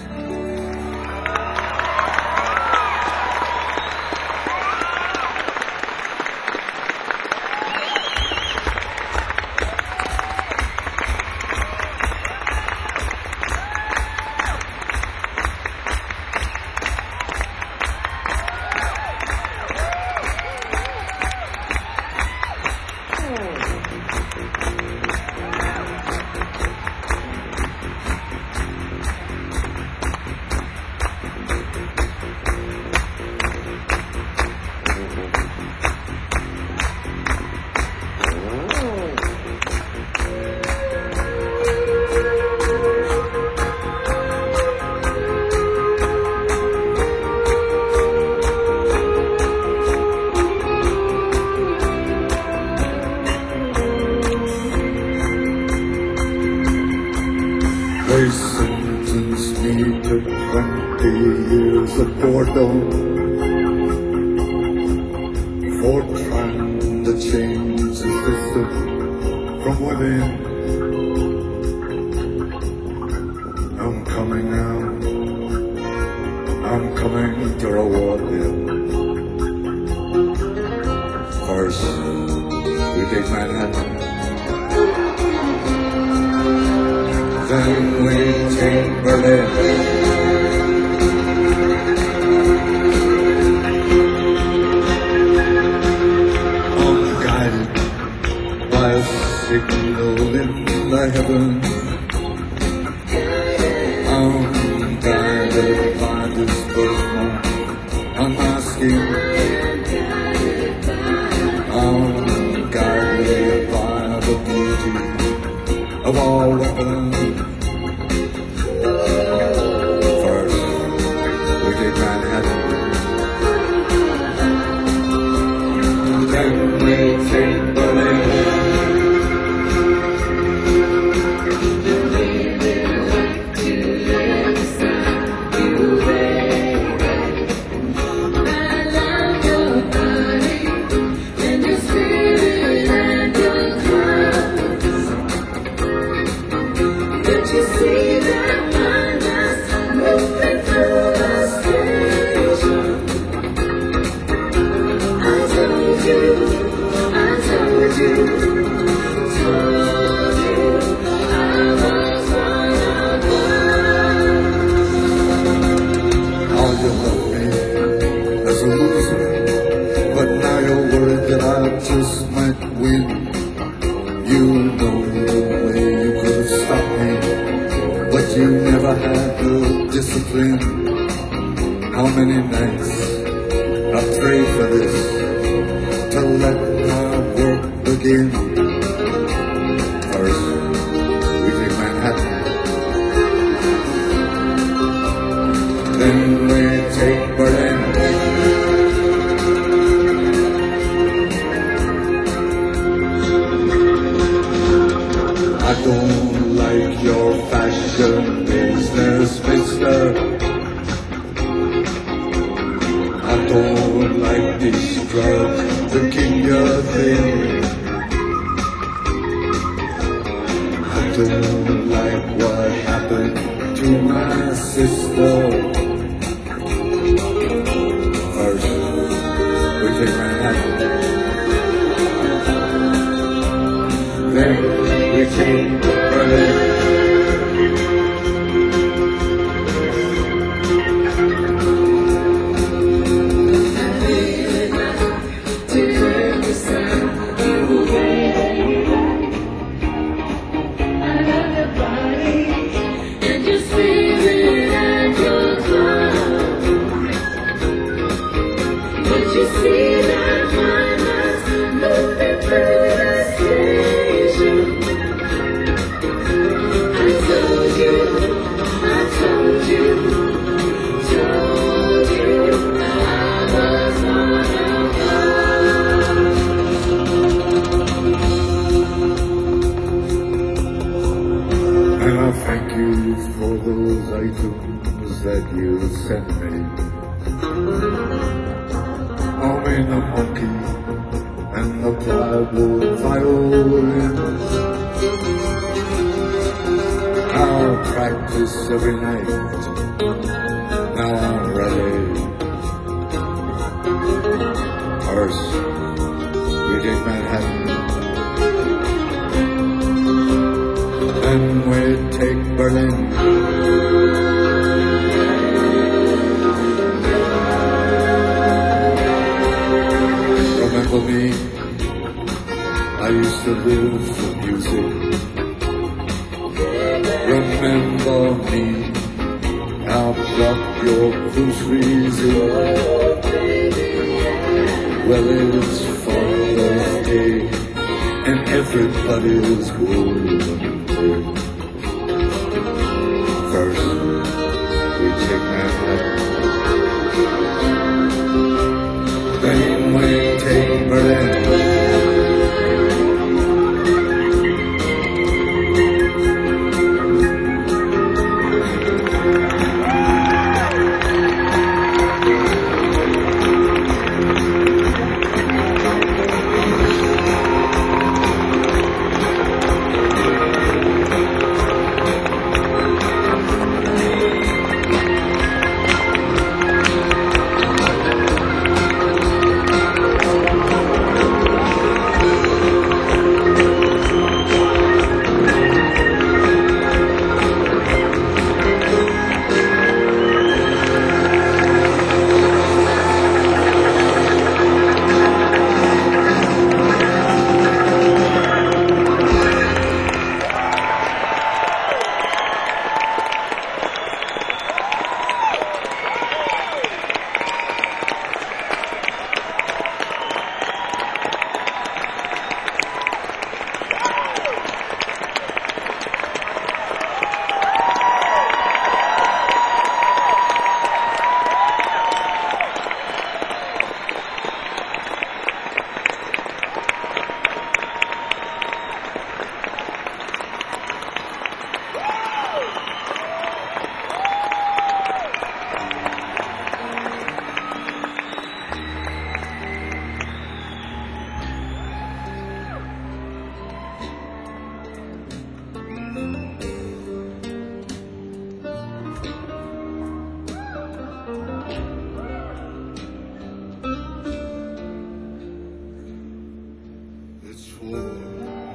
They sentenced me to twenty years of boredom for trying to change the system from within. I'm coming now, I'm coming to reward him. First, we take Manhattan. Then we take Berlin. I'm guided by a signal in the heavens. I'm guided by this birthmark on my skin. I'm guided by the beauty of all weapons. First, we take Manhattan. Then we take Berlin. Just might win. You know the way you could have stopped me, but you never had the discipline. How many nights I prayed for this, to let my work begin. First, we take Manhattan. Then we take Berlin. I don't like your fashion business, mister. I don't like these drugs to keep you thin. I don't like what happened to my sister. First, we take Manhattan. Then we take Berlin. Thank you for those items that you sent me. I'm in a monkey and the plywood violin. I'll practice every night. Now I'm ready. First, we take Manhattan. Then we take Berlin. Remember me? I used to live for music. Remember me? I'll pluck your groceries in. Well, it's Father's Day and everybody's golden. First, we take Manhattan. Then we take Berlin.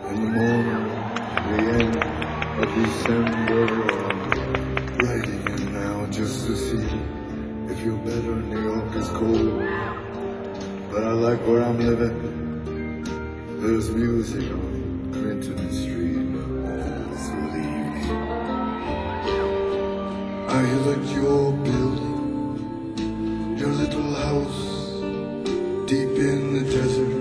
In the morning, the end of December, I'm writing in now just to see if you're better. New York is cold, but I like where I'm living. There's music on Clinton Street through the evening. I looked your building, your little house deep in the desert.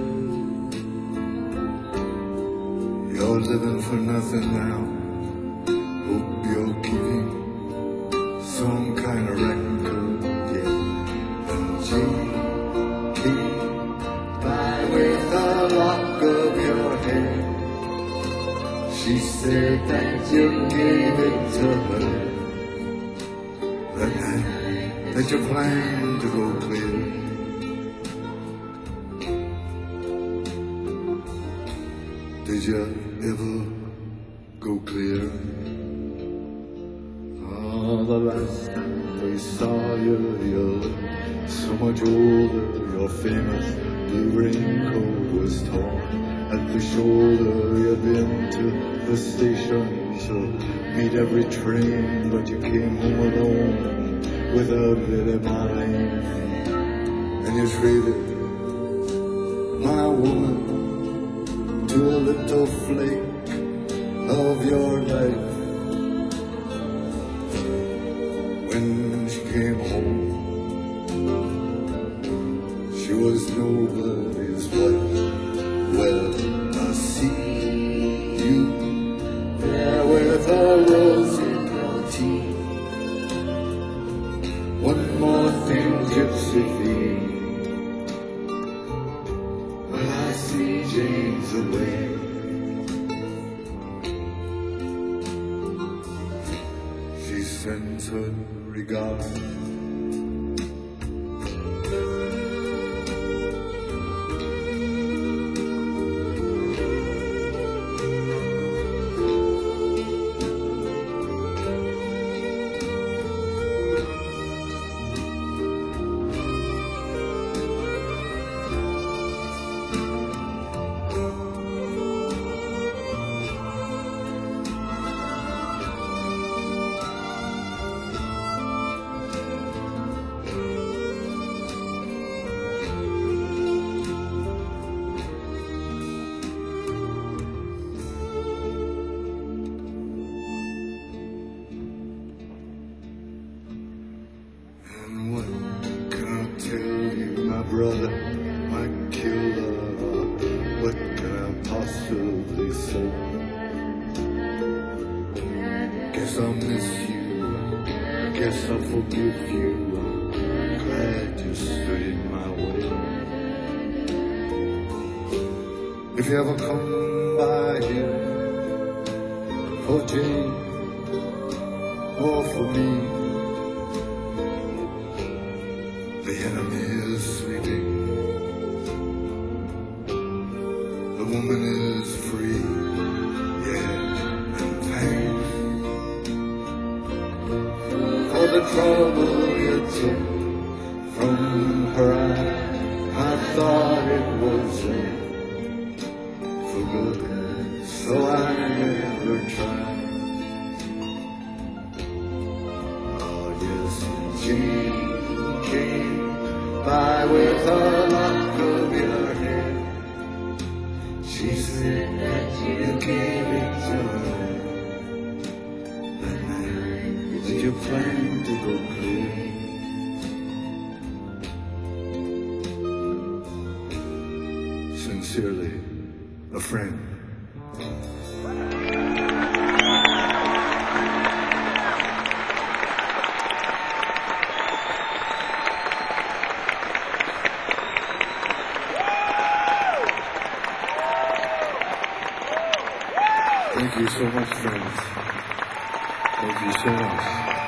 You're living for nothing now. Hope you're keeping some kind of record, yeah. And G, keep by with the lock of your hair. She said that you gave it to her that night that you planned to go clear. Did you ever go clear? Oh, the last time we saw you, you looked so much older. Your famous blue raincoat was torn at the shoulder. You'd been to the station to meet every train, but you came home alone without Lily Marlene. And you traded my woman to a little flake of your life. When she came home, she was nobody's wife. Well, I see you there with a rose in your teeth. One more thing, gypsy thief. Well, I see James away. She sends her regards. Brother, my killer, what can I possibly say? Guess I'll miss you, I guess I'll forgive you. I'm glad you stood in my way. If you ever come by here for Jane or for me, the enemy is sleeping. The woman is free, yeah, and thanks for the trouble you took from her eye. I thought it was it for good, so I never tried. Oh yes, she came by with a lock of your hair. She said that you gave it to her that night that you planned to go clear. Sincerely, a friend. Thank you so much, friends. Thank you so much.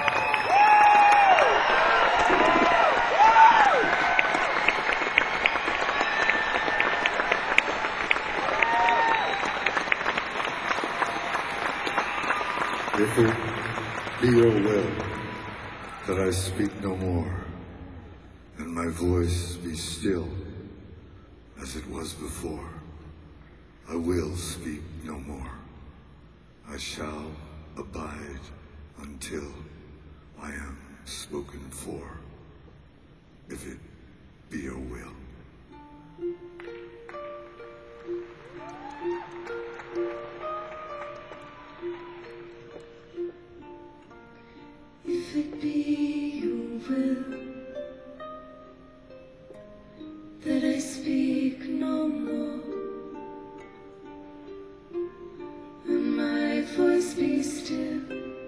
If it be your will that I speak no more, and my voice be still as it was before, I will speak no more. I shall abide until I am spoken for, if it be your will. If it be your will that I speak no more, and my voice be still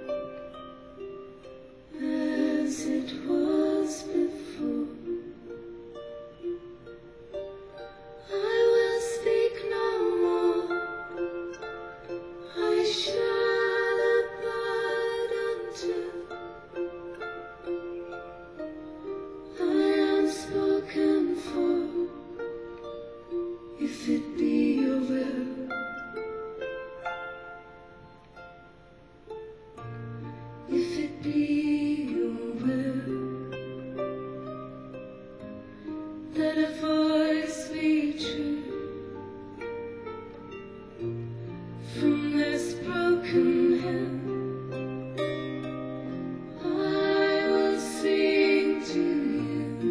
as it was before, I will speak no more. I shall abide until I am spoken for, if it be your will. If it be your will that a voice be true from this broken hand, I will sing to you.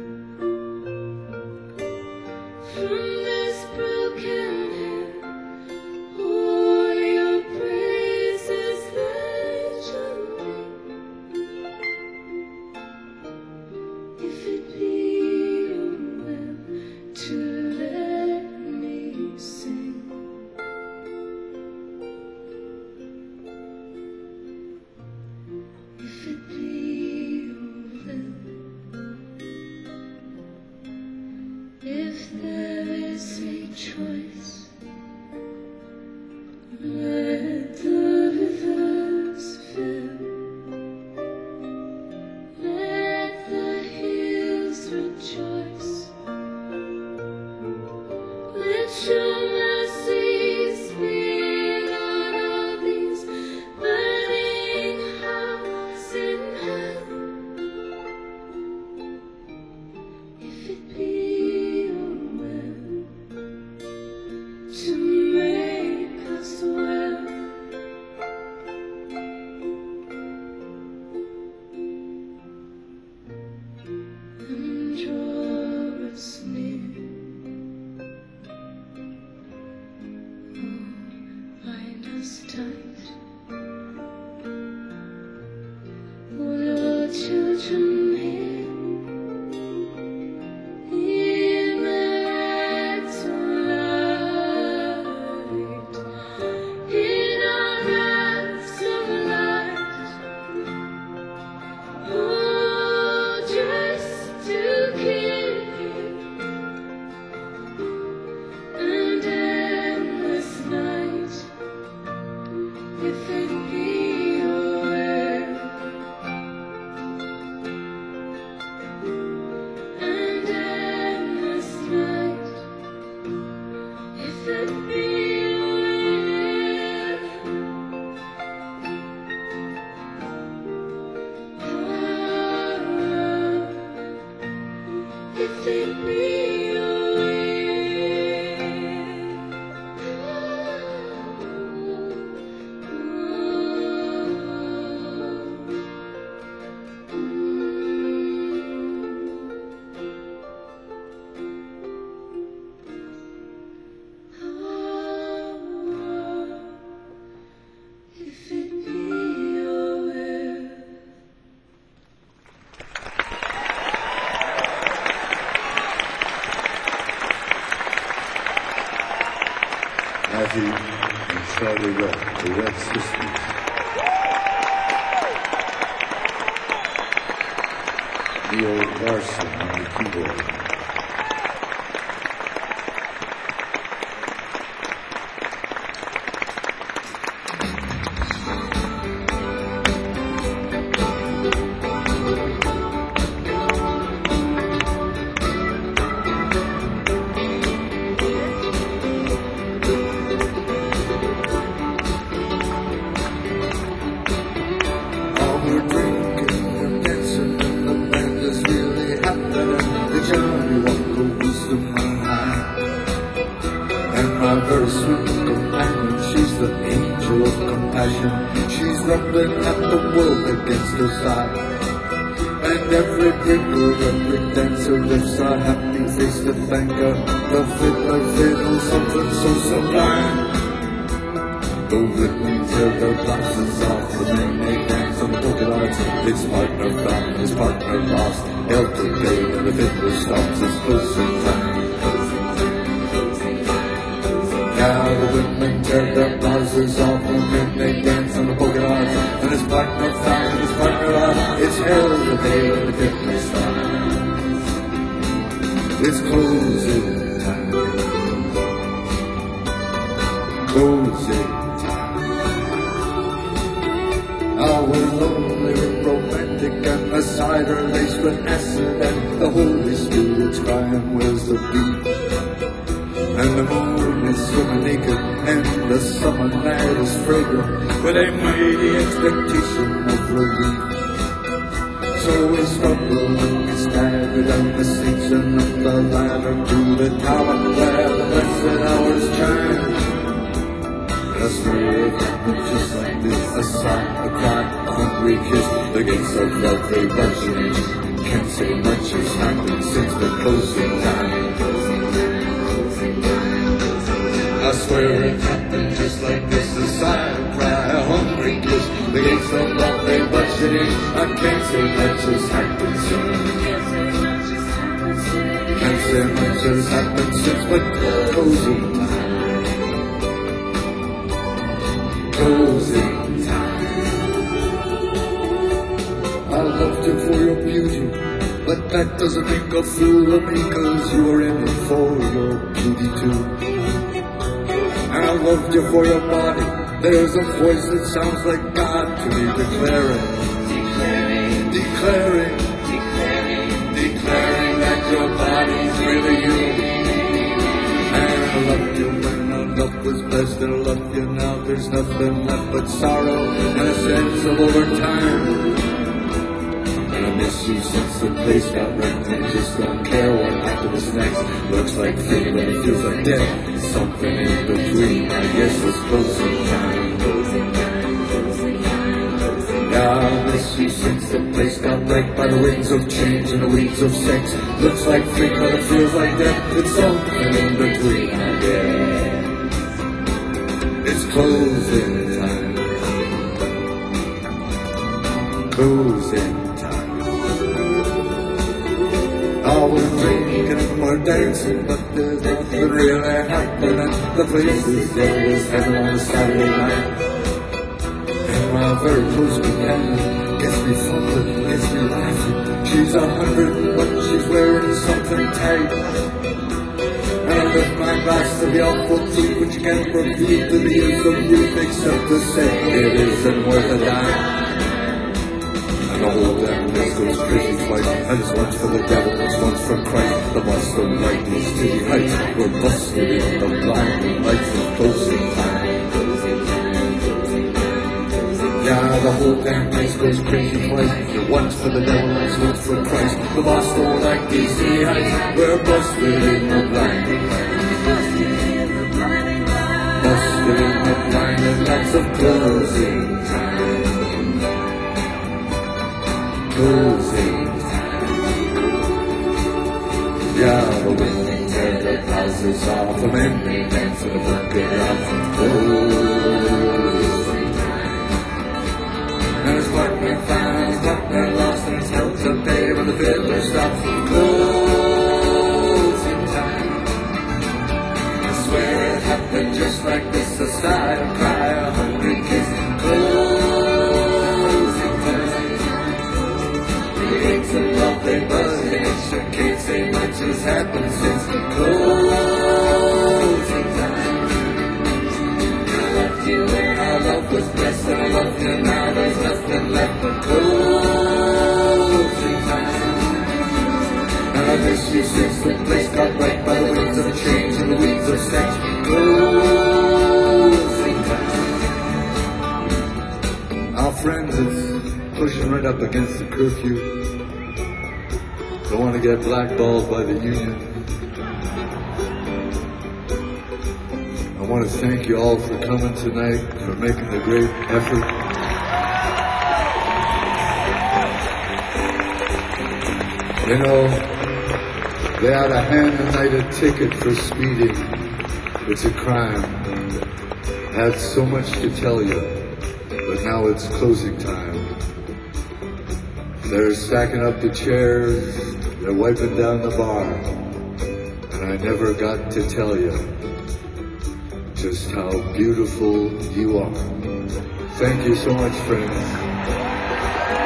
From this broken hand, all your praises they shall ring. If it be your will to let me sing, if it be your will, if there is a choice, let the rivers fill, let the hills rejoice, let your mercies be on all these burning hearts in hell. If it be your will to make us well, and draw us near, oh, bind us tight, all your children here. In the lights of light, in our lives of light, oh, just to give you an endless night, if it be your will, and endless night, if it be your will. Ah, if it be your if it be your will. Matthew and Charlie Red, the Red Sisters. Neil Larson on the keyboard. All we're drinking, we're dancing, and the band is really happening. The passion. She's rumbling at the world against her side. And every drinker, every dancer lifts a happy face to thank her. The fiddler fiddles something so sublime. The women tear their blouses off, the men they dance on the polka dots. It's partner found, his partner lost. Elder day and the fiddler stops his closing time. Now the women tear their blouses off, the men they dance on the polka dots. And his partner found, his partner lost. It's elder day and the fiddler stops. It's closing time. Closing. Our lonely romantic and a cider laced with acid, and the Holy Spirit's crying, where's the beat? And the moon is swimming naked, and the summer night is fragrant with a mighty expectation of relief. So we struggle and we stagger down the section of the ladder to the tower where the blessed hours chime. A spirit just like this, a sigh, a cry, a hungry kiss. The gates of love they budging. Can't say much has happened since the closing time. I swear it happened just like this, a sigh, a cry, a hungry kiss. The gates of love they budging. I can't say much has happened since. Can't say much has happened since the closing time. Closing time. I loved you for your beauty, but that doesn't make a fool of me, cause you were in it for your beauty too. And I loved you for your body. There's a voice that sounds like God to me declaring, declaring, declaring, declaring, declaring that your body's really you. And I loved you when our love was blessed, and I love you now. There's nothing left but sorrow and a sense of overtime. And I miss you since the place got wrecked, and I just don't care what happens next. Looks like freedom, but it feels like death. Something in between, I guess it's closing time. Yeah, I miss you since the place got wrecked by the winds of change and the weeds of sex. Looks like freedom, but it feels like death. It's something in between, I guess. It's closing time. Closing time. Oh, we're drinking and we're dancing, but there's nothing really happening. The place is dead as heaven on a Saturday night. And my very close companion gets me fumbling, gets me laughing. She's a hundred, but she's wearing something tight. And I lift my glass to the awful truth, which can't reveal to the ears of youth, except to say it isn't worth a dime. And the whole damn place goes crazy twice. And it's once for the devil, it's once for Christ. The bust of light is to the heights. We're busted in the blinding lights of closing time. Yeah, the whole damn place goes crazy twice. You're once for the devil, it's once for Christ. The boss don't like D C heights. We're busted in the blinding lights. Busted in the blinding lights of closing time. Closing time. Yeah, the women tear their blouses off, the men they dance in the bucket off. Closing time. And his partner found, his partner lost, and he's held to pay when the fiddler stops. Closing time. I swear it happened just like this, a sigh, a cry, a hungry kiss. Closing time. The gates of love they buzz, and it sure can't say much has happened since the closing time. I loved you when our love was blessed, and I love you now. There's nothing left but closing time. And I miss you since the place got right by the winds of change and the weeds of sex. Closing time. Our friend is pushing right up against the curfew. Don't want to get blackballed by the union. I want to thank you all for coming tonight, for making the great effort. You know, they ought to hand tonight a ticket for speeding. It's a crime. I had so much to tell you, but now it's closing time. They're stacking up the chairs, they're wiping down the bar, and I never got to tell you just how beautiful you are. Thank you so much, friends.